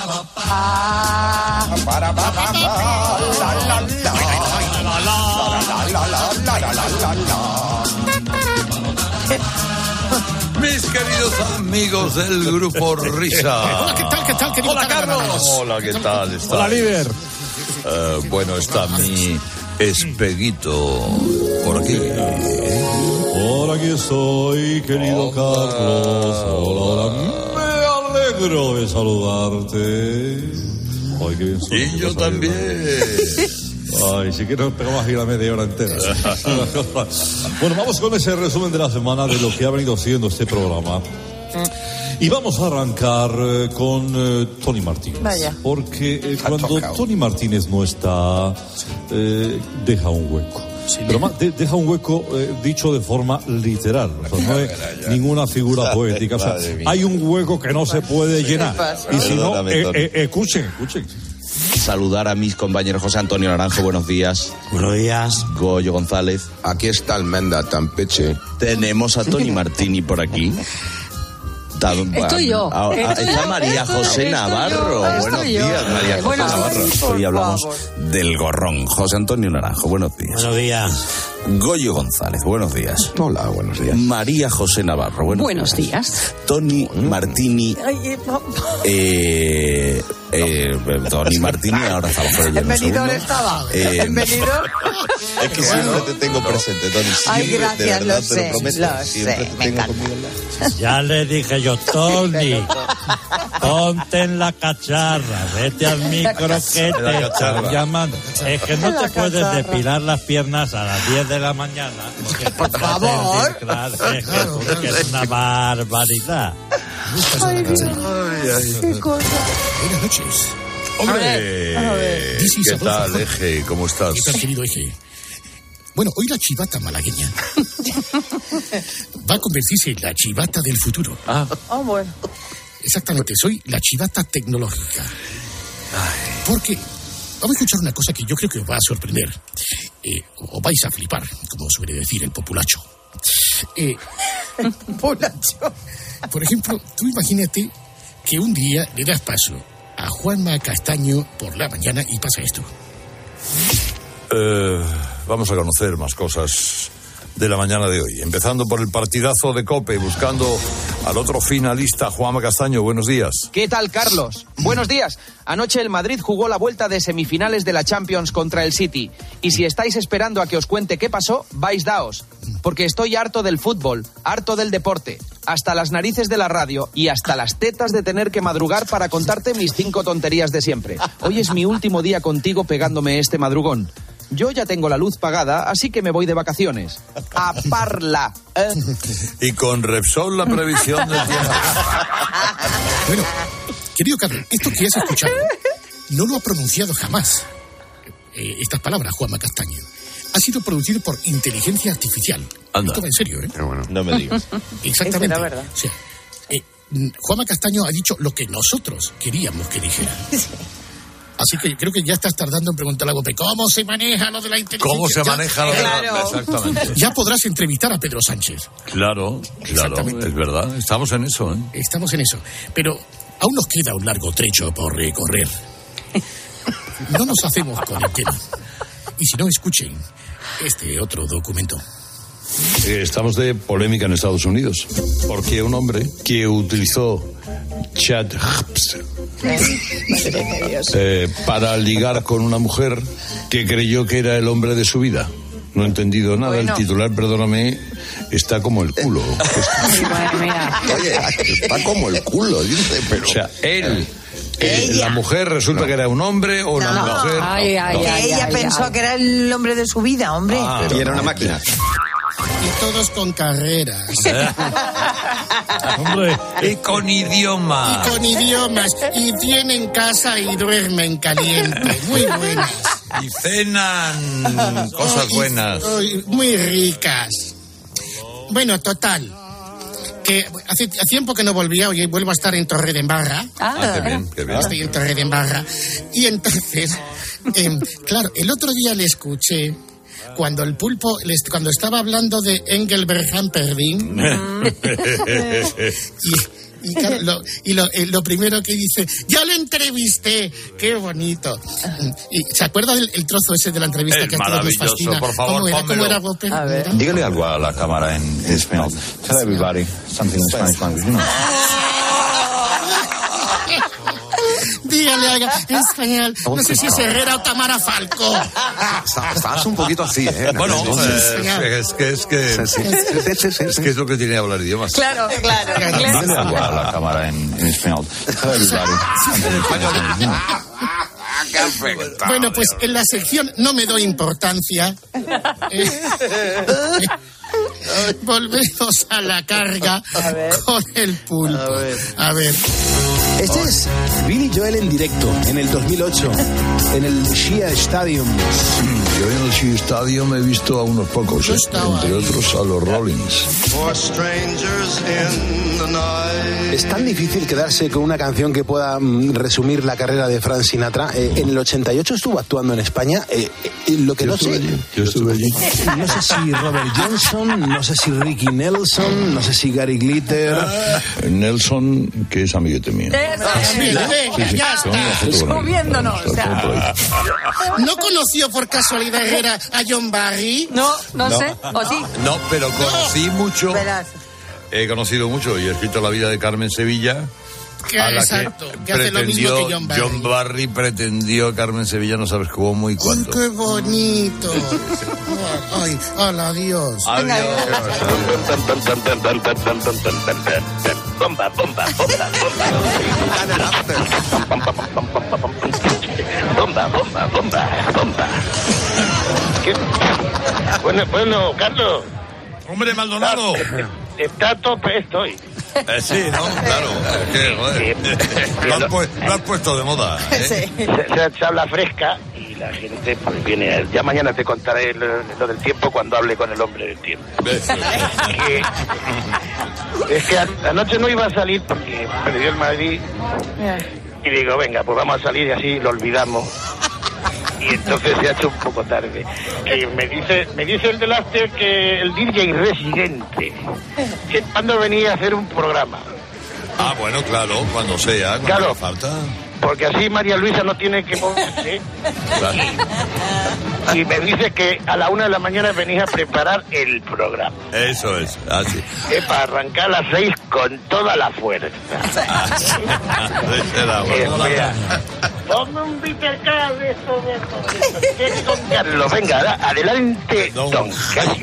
Speaker 20: Mis queridos amigos del Grupo Risa.
Speaker 8: Hola, ¿qué tal, querido?
Speaker 20: Hola, Carlos. Hola, ¿qué tal?
Speaker 14: Hola, líder.
Speaker 20: Bueno, está mi espeguito por aquí.
Speaker 9: Por aquí estoy, querido Carlos. Hola. Me alegro de saludarte. Ay, qué bien soy,
Speaker 20: y yo también.
Speaker 9: Ay, si quieres nos pegamos aquí la media hora entera. Bueno, vamos con ese resumen de la semana de lo que ha venido siendo este programa. Y vamos a arrancar con Tony Martínez.
Speaker 1: Vaya.
Speaker 9: Porque cuando Tony Martínez no está, deja un hueco. Sí, pero más, deja un hueco dicho de forma literal. O sea, no es ninguna figura poética. O sea, hay un hueco que no se puede llenar. Y si no, escuchen.
Speaker 7: Saludar a mis compañeros José Antonio Naranjo, buenos días.
Speaker 21: Buenos días.
Speaker 7: Goyo González.
Speaker 22: Aquí está Almenda Tampeche.
Speaker 7: Tenemos a Tony Martínez por aquí.
Speaker 21: Estoy yo.
Speaker 22: Está María José Navarro. Buenos días, María José Navarro. Hoy hablamos del gorrón. José Antonio Naranjo, buenos días.
Speaker 23: Buenos días.
Speaker 22: Goyo González, buenos días.
Speaker 23: Hola, buenos días.
Speaker 22: María José Navarro,
Speaker 21: buenos días.
Speaker 22: Tony Martini. Tony Martini, ahora estamos por ella.
Speaker 21: ¿En venidor estaba? ¿En venidor?
Speaker 22: Es que siempre te tengo presente, Tony.
Speaker 21: Ay, gracias,
Speaker 22: lo
Speaker 21: sé, me encanta.
Speaker 23: Ya le dije yo, Tony, ponte en la cacharra, vete al micro que te están llamando. Es que no te puedes depilar las piernas a las 10 de la mañana.
Speaker 21: Por favor.
Speaker 23: Porque es una barbaridad.
Speaker 21: Ay, qué cosa.
Speaker 20: Buenas noches. Hombre, ¿qué tal, Eje? ¿Cómo estás?
Speaker 8: ¿Qué tal, querido Eje? Bueno, hoy la chivata malagueña va a convertirse en la chivata del futuro.
Speaker 21: Bueno.
Speaker 8: Exactamente, soy la chivata tecnológica. Porque vamos a escuchar una cosa que yo creo que os va a sorprender. O vais a flipar, como suele decir el populacho.
Speaker 21: Populacho.
Speaker 8: Por ejemplo, tú imagínate que un día le das paso a Juanma Castaño por la mañana y pasa esto.
Speaker 20: Vamos a conocer más cosas de la mañana de hoy. Empezando por el partidazo de COPE, buscando al otro finalista, Juanma Castaño. Buenos días.
Speaker 24: ¿Qué tal, Carlos? Buenos días. Anoche el Madrid jugó la vuelta de semifinales de la Champions contra el City. Y si estáis esperando a que os cuente qué pasó, vais daos. Porque estoy harto del fútbol, harto del deporte, hasta las narices de la radio y hasta las tetas de tener que madrugar para contarte mis 5 tonterías de siempre. Hoy es mi último día contigo pegándome este madrugón. Yo ya tengo la luz pagada, así que me voy de vacaciones. A Parla.
Speaker 20: Y con Repsol la previsión del tiempo.
Speaker 8: Bueno, querido Carlos, esto que has escuchado no lo ha pronunciado jamás. Estas palabras, Juanma Castaño. Ha sido producido por inteligencia artificial.
Speaker 20: Anda.
Speaker 8: Esto va en serio, ¿eh?
Speaker 22: Pero bueno, no me digas.
Speaker 8: Exactamente.
Speaker 21: Es verdad.
Speaker 8: Sí. Juanma Castaño ha dicho lo que nosotros queríamos que dijera. Así que creo que ya estás tardando en preguntarle a Gope, ¿cómo se maneja lo de la inteligencia?
Speaker 20: ¿Cómo se maneja lo de la... Exactamente.
Speaker 8: Ya podrás entrevistar a Pedro Sánchez.
Speaker 20: Claro, es verdad. Estamos en eso, ¿eh?
Speaker 8: Estamos en eso. Pero aún nos queda un largo trecho por recorrer. No nos hacemos con el tema. Y si no, escuchen este otro documento.
Speaker 20: Estamos de polémica en Estados Unidos. Porque un hombre que utilizó ChatGPT para ligar con una mujer que creyó que era el hombre de su vida. No he entendido nada. Bueno. El titular, perdóname, está como el culo.
Speaker 22: Oye, está como el culo, dice, pero...
Speaker 20: O sea, la mujer resulta que era un hombre o una mujer.
Speaker 21: Ella pensó que era el hombre de su vida, hombre.
Speaker 22: Y era una máquina.
Speaker 8: Y todos con carreras.
Speaker 20: Hombre, y con idiomas.
Speaker 8: Y con idiomas. Y tienen casa y duermen caliente. Muy buenas.
Speaker 20: Y cenan cosas buenas.
Speaker 8: Muy ricas. Bueno, total. Que hace tiempo que no volvía, hoy vuelvo a estar en Torredembarra.
Speaker 20: Qué bien, qué bien.
Speaker 8: Estoy en Torredembarra. Y entonces, claro, el otro día le escuché cuando el pulpo, cuando estaba hablando de Engelbert Humperdinck. Y claro, lo primero que dice, yo le entrevisté, qué bonito. Y ¿se acuerda el trozo ese de la entrevista que a todos nos fascina?
Speaker 20: Por favor,
Speaker 8: ¿Cómo era Gope?
Speaker 22: Dígale algo a la cámara en español. Tell everybody something in Spanish language, you know.
Speaker 8: Dígale algo en español. No sé si es Herrera o Tamara Falcó.
Speaker 22: Estás un poquito así, ¿eh?
Speaker 20: Bueno, es que es lo que tiene que hablar idiomas.
Speaker 21: Claro.
Speaker 22: Dígale algo a la cámara en español. Tell everybody something in Spanish language, you know.
Speaker 8: Bueno, pues en la sección no me doy importancia. Volvemos a la carga con el pulpo. A ver.
Speaker 4: Este es Billy Joel en directo, en el 2008, en el Shea Stadium.
Speaker 20: Yo en el Shea Stadium he visto a unos pocos, entre otros a los Rollins.
Speaker 4: Es tan difícil quedarse con una canción que pueda resumir la carrera de Frank Sinatra. En el 88 estuvo actuando en España. Lo que
Speaker 20: Yo estuve allí.
Speaker 4: No sé si Robert Johnson, no sé si Ricky Nelson, no sé si Gary Glitter.
Speaker 20: Nelson, que es amiguete mío.
Speaker 21: Moviéndonos.
Speaker 8: ¿No conoció por casualidad a John Barry?
Speaker 21: No sé. ¿O sí?
Speaker 20: No, pero conocí mucho.
Speaker 21: Verás.
Speaker 20: He conocido mucho y he escrito la vida de Carmen Sevilla. A la
Speaker 8: que hace lo mismo que
Speaker 20: John Barry pretendió Carmen Sevilla, no sabes cómo y cuándo.
Speaker 8: ¡Qué bonito! ¡Ay, hola, adiós!
Speaker 20: Adiós.
Speaker 5: Bomba, bomba, bomba, bomba. Bomba, bomba. ¿Qué? Bueno, Carlos.
Speaker 20: Hombre, Maldonado.
Speaker 5: Está a tope, estoy.
Speaker 20: Sí, ¿no? Claro. Es que, joder. Lo has puesto de moda.
Speaker 21: Sí.
Speaker 5: Se habla fresca y la gente pues viene. Ya mañana te contaré lo del tiempo cuando hable con el hombre del tiempo. Es que anoche no iba a salir porque perdió el Madrid. Y digo, venga, pues vamos a salir y así lo olvidamos. Y entonces se ha hecho un poco tarde. Me dice el del after que el DJ residente, que cuando venía a hacer un programa.
Speaker 20: Ah, bueno, claro, cuando sea, cuando
Speaker 5: claro,
Speaker 20: haga falta.
Speaker 5: Porque así María Luisa no tiene que moverse. Claro. Y me dice que a la 1 de la mañana venís a preparar el programa.
Speaker 20: Eso es, así.
Speaker 5: Es para arrancar a las 6 con toda la fuerza. Ponme un Peter Carl de esto de Don Carlos. Venga, adelante, Don Carlos.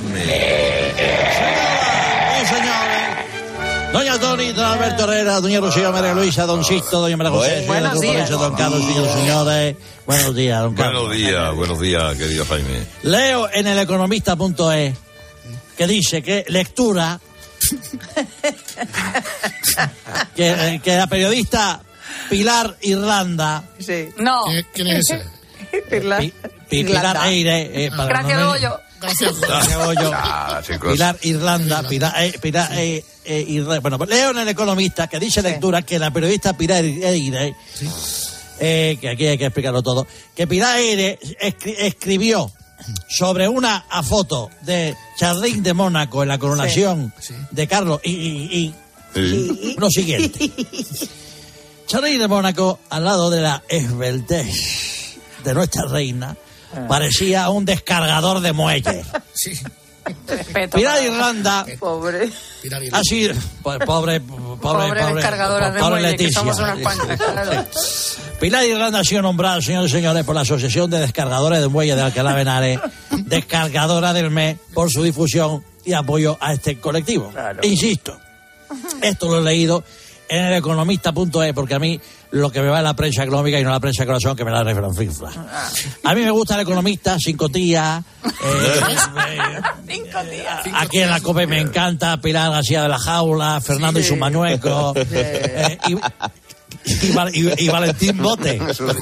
Speaker 23: Señores. Doña Toni, don Alberto Herrera, doña Rocío, María Luisa, don Sisto, doña María José,
Speaker 21: buenos días,
Speaker 23: don Carlos, señores. Buenos días, don Carlos.
Speaker 20: Buenos días, querido Jaime.
Speaker 23: Leo en el economista.es que dice que lectura que la periodista Pilar Irlanda.
Speaker 21: Sí. No.
Speaker 8: ¿Quién es ese?
Speaker 23: Pilar Eire.
Speaker 21: Gracias, Goyo.
Speaker 23: Pilar Irlanda. Bueno, pues leo en el economista que dice lectura que la periodista Pilar Eire, que aquí hay que explicarlo todo, que Pilar Eire escribió sobre una foto de Charlín de Mónaco en la coronación de Carlos y lo siguiente. Charlín de Mónaco, al lado de la esbeltez de nuestra reina, parecía un descargador de muelles.
Speaker 8: Sí.
Speaker 23: Pilar Irlanda,
Speaker 21: pobre.
Speaker 23: Así, pobre
Speaker 21: descargadora de muelles,
Speaker 23: Leticia.
Speaker 21: que somos unas cuantas, claro.
Speaker 23: Pilar Irlanda ha sido nombrada, señores y señores, por la Asociación de Descargadores de Muelles de Alcalá de Henares, descargadora del mes, por su difusión y apoyo a este colectivo. Claro. Insisto, esto lo he leído en el economista.es, porque a mí lo que me va es la prensa económica y no la prensa corazón, que me la refranfifla. A mí me gusta el economista, sin cotillas. Aquí en la COPE me encanta Pilar García de la Jaula, Fernando y sus mañuecos. Y Valentín Bote.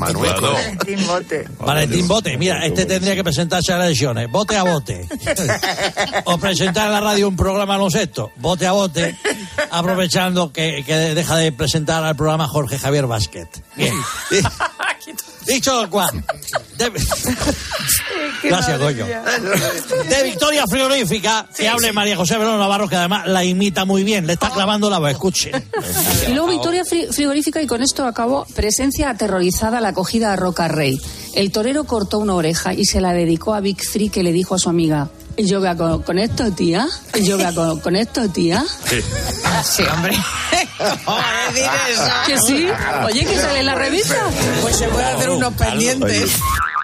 Speaker 23: Valentín Bote. Mira, este tendría que presentarse a las elecciones. Bote a bote. O presentar en la radio un programa baloncesto. Bote a bote. Aprovechando que deja de presentar al programa Jorge Javier Vázquez. Bien. Dicho lo cual. Gracias, Goyo. De Victoria Frigorífica, que hable María José Belón Navarro, que además la imita muy bien. Le está clavando la voz, escuchen.
Speaker 6: Y luego Victoria Frigorífica, y con esto acabo, presencia aterrorizada a la acogida a Roca Rey. El torero cortó una oreja y se la dedicó a Vic Free, que le dijo a su amiga: ¿yo vea con esto, tía? ¿Yo vea con esto, tía?
Speaker 21: Sí, hombre.
Speaker 6: ¿Que sí? Oye, que sale en la revista.
Speaker 21: Pues se puede hacer unos pendientes.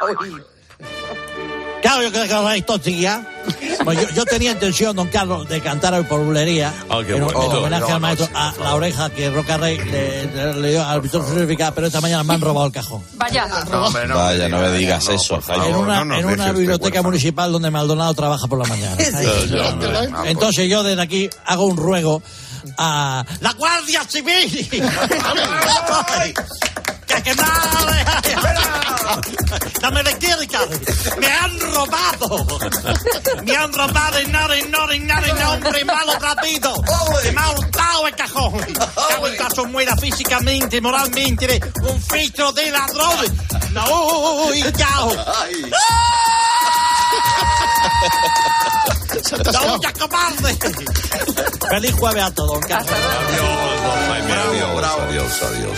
Speaker 23: Claro, yo creo que os esto, tía. Bueno, yo tenía intención, don Carlos, de cantar hoy por bulería, en homenaje al maestro, a la oreja que Roca Rey le dio al Victoria Frigorífica, pero esta mañana me han robado el cajón.
Speaker 6: Vaya.
Speaker 22: Vaya, no me digas eso.
Speaker 23: En una biblioteca municipal donde Maldonado trabaja por la mañana. Entonces yo desde aquí hago un ruego a la Guardia Civil. ¡Que madre! ¡La merequérica! ¡Me han robado! ¡Me han robado y nada, hombre malo gratuito! ¡Que me ha hurtado el cajón! ¡Que caso muera físicamente, moralmente, un filtro de ladrón! ¡No! ¡Y chao! ¡No, ya cobarde! ¡Feliz jueves a todos!
Speaker 20: Adiós, adiós.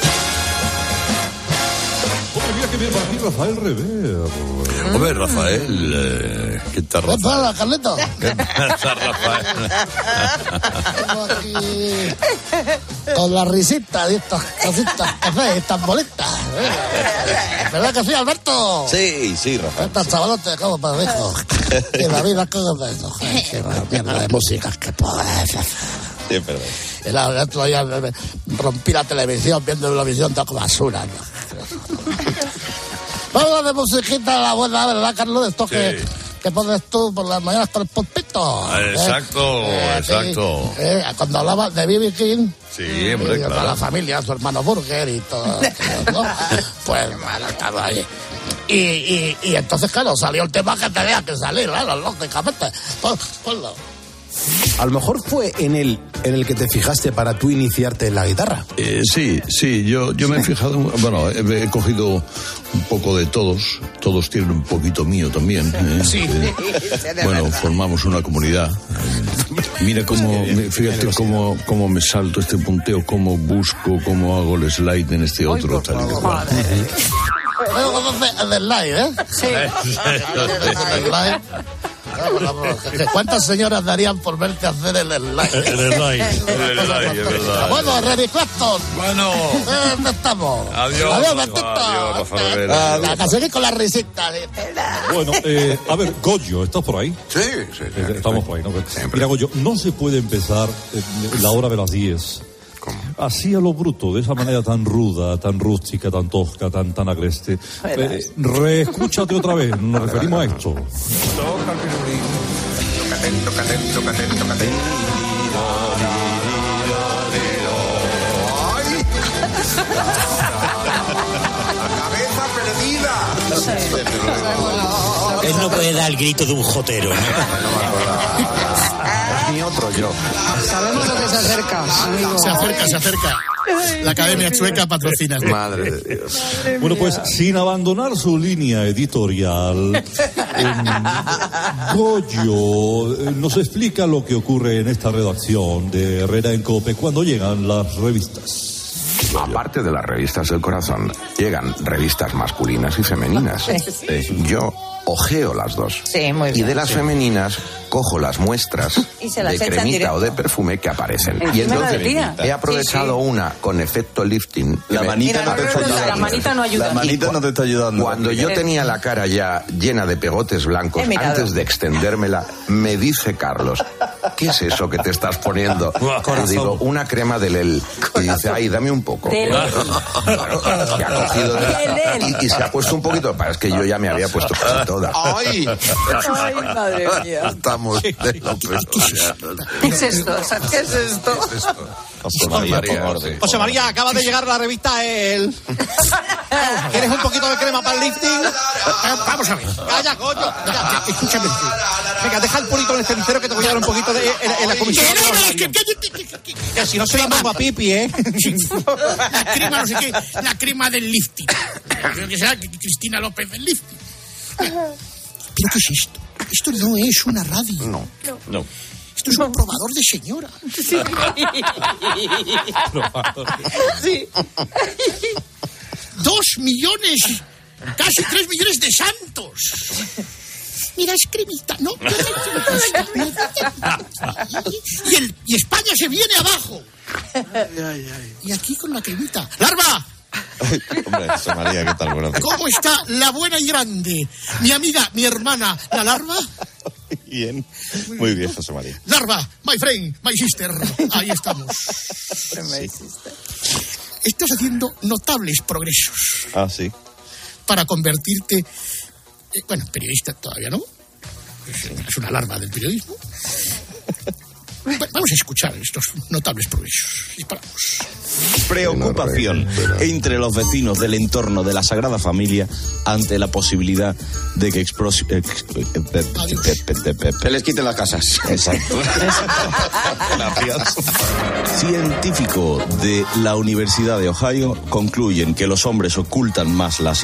Speaker 9: Mira que bien para aquí Rafael Revero.
Speaker 20: Hombre, Rafael, ¿qué tal, Rafael?
Speaker 8: ¿Qué pasa, Carleto?
Speaker 20: ¿Qué pasa, Rafael?
Speaker 8: Estamos aquí con la risita de estas cositas, café, estas bolitas. ¿Verdad que sí, Alberto?
Speaker 22: Sí, Rafael.
Speaker 8: Estas chavalotes, ¿cómo me dijo? Que la vida, ¿cómo me dijo? Que mierda de música, que puedes.
Speaker 22: Sí, es verdad.
Speaker 8: El otro día rompí la televisión viendo televisión toda como basura. Vamos de musiquita la buena, ¿verdad, Carlos? De esto sí. que pones tú por las mañanas con el pulpito.
Speaker 20: Exacto.
Speaker 8: Cuando hablabas de B.B. King.
Speaker 20: Sí, hombre, claro.
Speaker 8: Toda la familia, su hermano Burger y todo. ¿no? Pues, bueno, estaba ahí. Y entonces, claro, salió el tema que tenía que salir, claro, lógicamente. Ponlo.
Speaker 4: A lo mejor fue en el que te fijaste para tú iniciarte en la guitarra.
Speaker 20: Sí, yo me he fijado, bueno, he cogido un poco de todos tienen un poquito mío también.
Speaker 8: Sí.
Speaker 20: Bueno, formamos una comunidad. Mira fíjate cómo me salto este punteo, cómo busco, cómo hago el slide en este otro, tal y cual.
Speaker 8: El slide, ¿eh? Sí. El slide. ¿Cuántas señoras darían por verte hacer el slide?
Speaker 20: El slide, es verdad.
Speaker 8: Bueno, Renny Clapton.
Speaker 20: Bueno.
Speaker 8: ¿Dónde estamos?
Speaker 20: Adiós,
Speaker 8: Bertito.
Speaker 20: Rafael.
Speaker 8: A seguir con la risita.
Speaker 9: Bueno, a ver, Goyo, ¿estás por ahí?
Speaker 20: Sí.
Speaker 9: Estamos por ahí, ¿no? Mira, Goyo, no se puede empezar la hora de las 10.
Speaker 20: ¿Cómo?
Speaker 9: Así a lo bruto, de esa manera tan ruda, tan rústica, tan tosca, tan agreste. Reescúchate otra vez, nos referimos a esto.
Speaker 11: ¡Cabeza perdida!
Speaker 23: Él no puede dar el grito de un jotero, ¿no?
Speaker 4: Ni otro yo.
Speaker 6: Sabemos lo que se acerca, amigo.
Speaker 8: Se acerca. La Academia Chueca patrocina.
Speaker 20: Madre de Dios.
Speaker 9: Bueno, pues sin abandonar su línea editorial, Goyo nos explica lo que ocurre en esta redacción de Herrera en COPE cuando llegan las revistas.
Speaker 11: Aparte de las revistas del corazón, llegan revistas masculinas y femeninas. Yo ojeo las dos.
Speaker 21: Sí, muy bien.
Speaker 11: Y de las femeninas cojo las muestras
Speaker 21: las
Speaker 11: de cremita o de perfume que aparecen. Y entonces he aprovechado una con efecto lifting.
Speaker 22: La manita no te está ayudando.
Speaker 6: La manita no ayuda.
Speaker 22: La manita no te está ayudando.
Speaker 11: Cuando yo tenía la cara ya llena de pegotes blancos, antes de extendérmela, me dice Carlos, ¿qué es eso que te estás poniendo? Y digo, una crema de Lel. Y dice, ay, dame un poco. Claro, que ha cogido y se ha puesto un poquito. Es que yo ya me había puesto casi toda.
Speaker 21: ¡Ay, madre mía!
Speaker 20: Estamos de lo peor.
Speaker 21: ¿Qué es esto? ¿Qué es esto?
Speaker 8: José María, acaba de llegar la revista El. ¿Quieres un poquito de crema para el lifting? Vamos a ver. Calla, coño. Escúchame. Venga, deja el purito en el cenicero que te voy a dar un poquito en la comisión. Que si no se la pongo a Pipi, ¿eh? La crema, no sé qué. La crema del lifting. Creo que será Cristina López del lifting. ¿Pero qué es esto? Esto no es una radio.
Speaker 22: No.
Speaker 8: Esto es un probador de señora.
Speaker 21: Sí.
Speaker 8: 2 millones, casi 3 millones de santos. Mira, es cremita, ¿no? Y España se viene abajo. Y aquí con la cremita. ¡Larva!
Speaker 22: Hombre, José María, ¿qué tal? Buenos días.
Speaker 8: ¿Cómo está la buena y grande? Mi amiga, mi hermana, la larva.
Speaker 22: Bien, muy bien, José María.
Speaker 8: Larva, my friend, my sister. Ahí estamos. Estás haciendo notables progresos.
Speaker 22: Ah, sí.
Speaker 8: Para convertirte, periodista todavía no. Es una larva del periodismo. Vamos a escuchar estos notables progresos. Disparamos.
Speaker 22: Preocupación entre los vecinos del entorno de la Sagrada Familia ante la posibilidad de que
Speaker 11: se les quiten las casas.
Speaker 22: Exacto. Científicos de la Universidad de Ohio concluyen que los hombres ocultan más las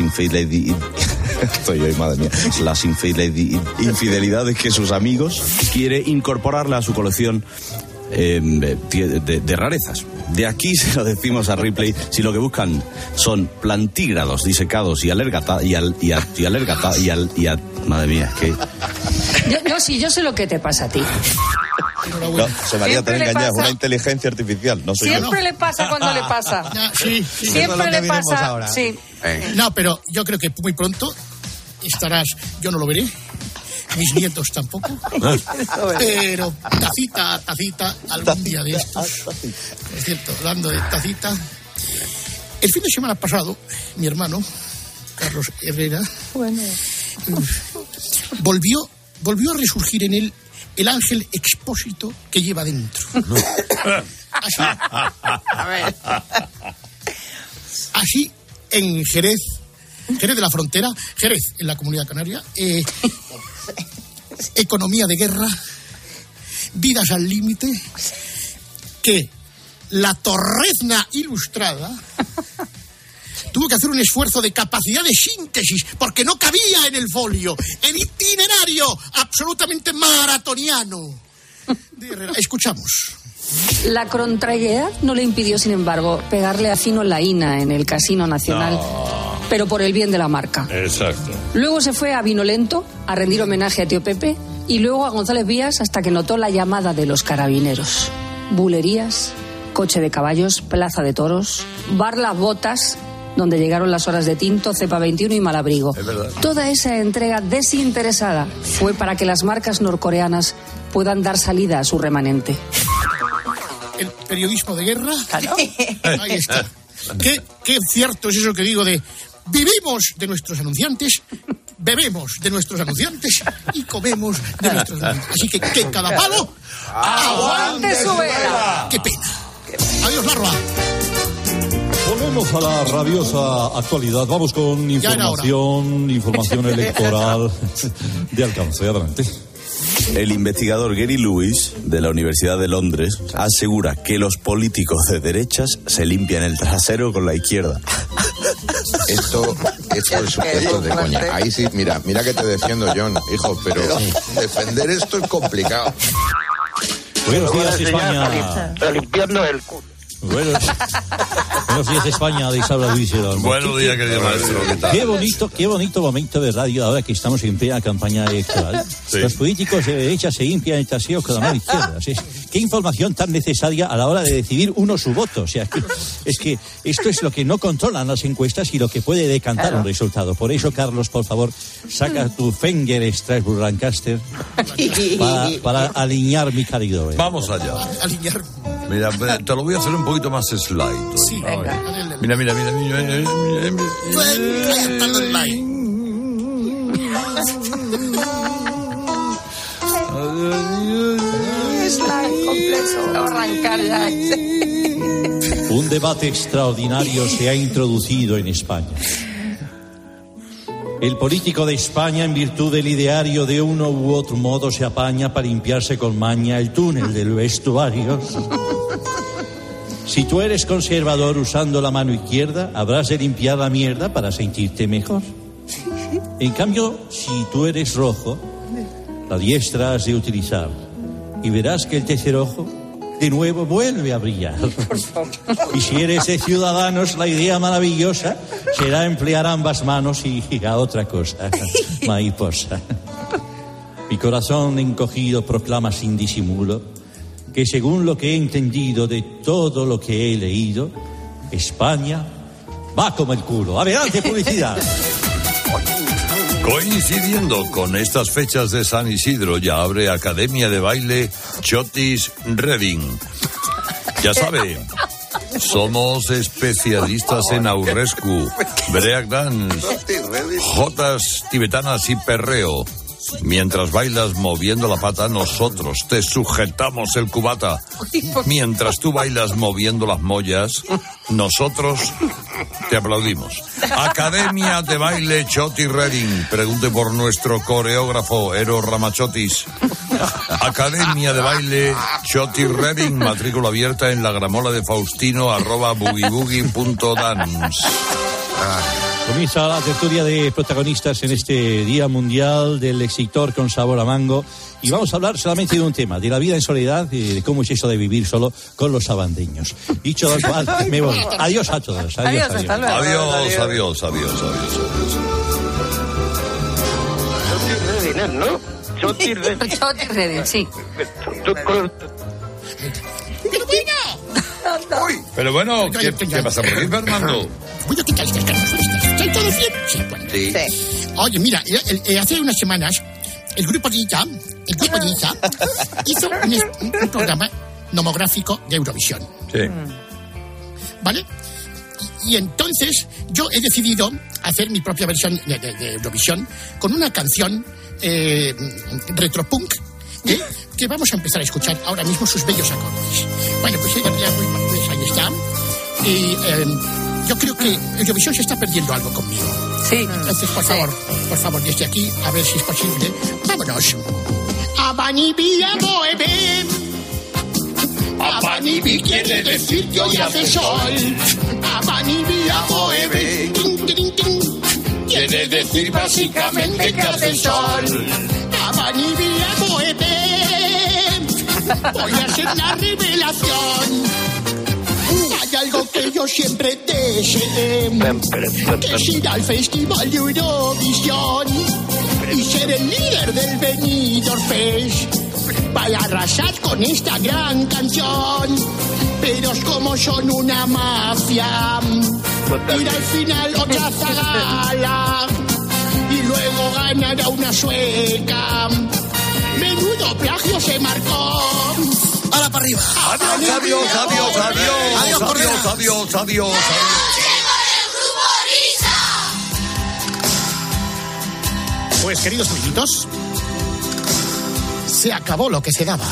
Speaker 22: infidelidades que sus amigos. Quiere incorporarla a su colección de rarezas. De aquí se lo decimos a Ripley, si lo que buscan son plantígrados disecados y madre mía, es que
Speaker 6: yo sé lo que te pasa a ti.
Speaker 22: No, se María, te engañas, una inteligencia artificial. No soy
Speaker 6: siempre
Speaker 22: yo.
Speaker 6: le pasa cuando le pasa.
Speaker 8: Sí.
Speaker 6: Siempre le pasa. Sí.
Speaker 8: No, pero yo creo que muy pronto estarás. Yo no lo veré. Mis nietos tampoco. Pero tacita, algún día de estos. Por cierto, hablando de tacita, el fin de semana pasado, mi hermano, Carlos Herrera, volvió a resurgir en él el ángel expósito que lleva dentro. Así en Jerez de la Frontera, Jerez, en la Comunidad Canaria, economía de guerra, vidas al límite, que la Torrezna Ilustrada tuvo que hacer un esfuerzo de capacidad de síntesis porque no cabía en el folio, el itinerario absolutamente maratoniano de Herrera. Escuchamos.
Speaker 6: La contrariedad no le impidió, sin embargo, pegarle a Fino Laína en el Casino Nacional, pero por el bien de la marca.
Speaker 20: Exacto.
Speaker 6: Luego se fue a Vinolento a rendir homenaje a Tío Pepe y luego a González Vías hasta que notó la llamada de los carabineros. Bulerías, coche de caballos, plaza de toros, bar Las Botas, donde llegaron las horas de tinto, cepa 21 y Malabrigo.
Speaker 20: Es verdad.
Speaker 6: Toda esa entrega desinteresada fue para que las marcas norcoreanas puedan dar salida a su remanente.
Speaker 8: El periodismo de guerra. Ahí está. Qué cierto es eso que digo de vivimos de nuestros anunciantes, bebemos de nuestros anunciantes y comemos de nuestros anunciantes. Así que cada palo
Speaker 6: ¡aguante su vela!
Speaker 8: ¡Qué pena! Adiós, Larroa.
Speaker 9: Volvemos a la rabiosa actualidad. Vamos con información electoral de alcance. Adelante.
Speaker 22: El investigador Gary Lewis, de la Universidad de Londres, asegura que los políticos de derechas se limpian el trasero con la izquierda.
Speaker 11: Esto es de coña. Ahí sí, mira que te defiendo, John, hijo, pero defender esto es complicado.
Speaker 9: Buenos días, España.
Speaker 5: Limpiando el culo.
Speaker 9: Buenos días, España, de Isabel Luis.
Speaker 20: Buenos días, querido maestro. ¿Qué tal?
Speaker 9: Qué bonito momento de radio ahora que estamos en plena campaña electoral. Sí. Los políticos de derecha se limpian el trasero con la mano izquierda. Qué información tan necesaria a la hora de decidir uno su voto. O sea, es que esto es lo que no controlan las encuestas y lo que puede decantar un resultado. Por eso, Carlos, por favor, saca tu Fender Strasbourg Lancaster para alinear mi caridad.
Speaker 20: Vamos allá.
Speaker 8: Alinear.
Speaker 20: Mira, te lo voy a hacer un poquito más slide.
Speaker 8: Sí, venga.
Speaker 20: Mira.
Speaker 6: Slide completo. No arrancar ya.
Speaker 9: Un debate extraordinario se ha introducido en España. El político de España, en virtud del ideario de uno u otro modo, se apaña para limpiarse con maña el túnel del vestuario. Si tú eres conservador usando la mano izquierda, habrás de limpiar la mierda para sentirte mejor. En cambio, si tú eres rojo, la diestra has de utilizar. Y verás que el tercer ojo de nuevo vuelve a brillar. Y si eres de Ciudadanos, la idea maravillosa será emplear ambas manos y a otra cosa. Mariposa. Mi corazón encogido proclama sin disimulo que, según lo que he entendido de todo lo que he leído, España va como el culo. Adelante, publicidad.
Speaker 20: Coincidiendo con estas fechas de San Isidro, ya abre Academia de Baile Chotis Reading. Ya sabe, somos especialistas en aurrescu, breakdance, jotas tibetanas y perreo. Mientras bailas moviendo la pata, nosotros te sujetamos el cubata. Mientras tú bailas moviendo las mollas, nosotros te aplaudimos. Academia de Baile Choti Redding. Pregunte por nuestro coreógrafo Eros Ramachotis. Academia de Baile Choti Redding. Matrícula abierta en la gramola de Faustino @boogieboogie.dance.
Speaker 23: Comienza la tertulia de protagonistas en este Día Mundial del Excitor con sabor a mango. Y vamos a hablar solamente de un tema, de la vida en soledad y de cómo es eso de vivir solo con los sabandeños. Dicho lo cual, me voy. Adiós a todos. Adiós.
Speaker 20: Adiós.
Speaker 5: ¿No? Choti
Speaker 18: Redding, sí.
Speaker 20: Pero bueno, ¿qué pasa por aquí, Fernando?
Speaker 8: ¿Estáis todos bien? Sí. Oye, mira, hace unas semanas el grupo Guilla hizo un programa nomográfico de Eurovisión.
Speaker 20: Sí.
Speaker 8: ¿Vale? Y entonces yo he decidido hacer mi propia versión de Eurovisión con una canción retropunk que vamos a empezar a escuchar ahora mismo sus bellos acordes. Bueno, pues ahí está. Y yo creo que Eurovisión se está perdiendo algo conmigo.
Speaker 18: Sí.
Speaker 8: Entonces, por favor, desde aquí, a ver si es posible. Vámonos. Abanibi amoebe. Abanibi quiere decir que hoy hace sol. Abanibi amoebe. Quiere decir básicamente que hace sol. Abanibi amoebe. Voy a hacer una revelación. Hay algo que yo siempre deseé, que es ir al Festival de Eurovisión y ser el líder del Benidorm Fest para arrasar con esta gran canción. Pero es como son una mafia, ir al final otra zagala y luego ganar a una sueca. Menudo plagio se marcó.
Speaker 10: ¡Hala para arriba!
Speaker 20: Adiós.
Speaker 8: Pues, queridos amiguitos, se acabó lo que se daba.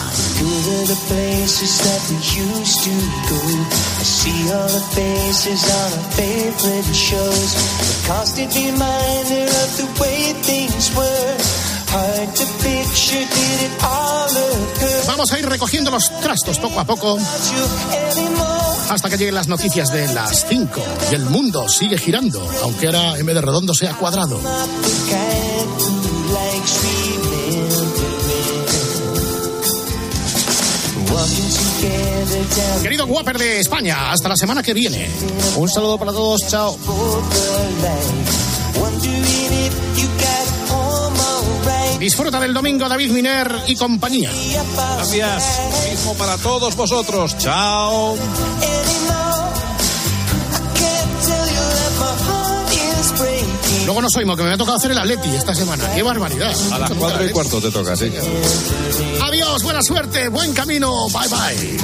Speaker 8: Vamos a ir recogiendo los trastos poco a poco hasta que lleguen las noticias de las 5 y el mundo sigue girando, aunque ahora en vez de redondo sea cuadrado. Querido Guaper de España, hasta la semana que viene.
Speaker 14: Un saludo para todos, chao.
Speaker 8: Disfruta del domingo, David Miner y compañía.
Speaker 12: Gracias. Lo mismo para todos vosotros. Chao.
Speaker 8: Luego nos oímos, que me ha tocado hacer el Atleti esta semana. ¡Qué barbaridad!
Speaker 12: A las 4:15 te toca, sí.
Speaker 8: Adiós, buena suerte, buen camino. Bye, bye.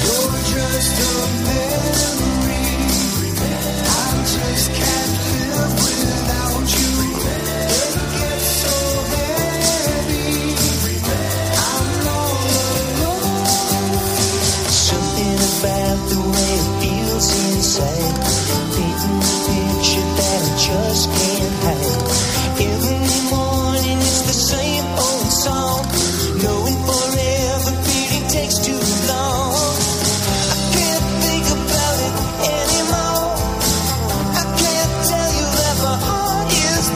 Speaker 10: About the way it feels inside, painting a picture that I just can't hide. Every morning it's the same old song, knowing forever beating takes too long. I can't think about it anymore. I can't tell you that my heart is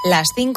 Speaker 1: las 5.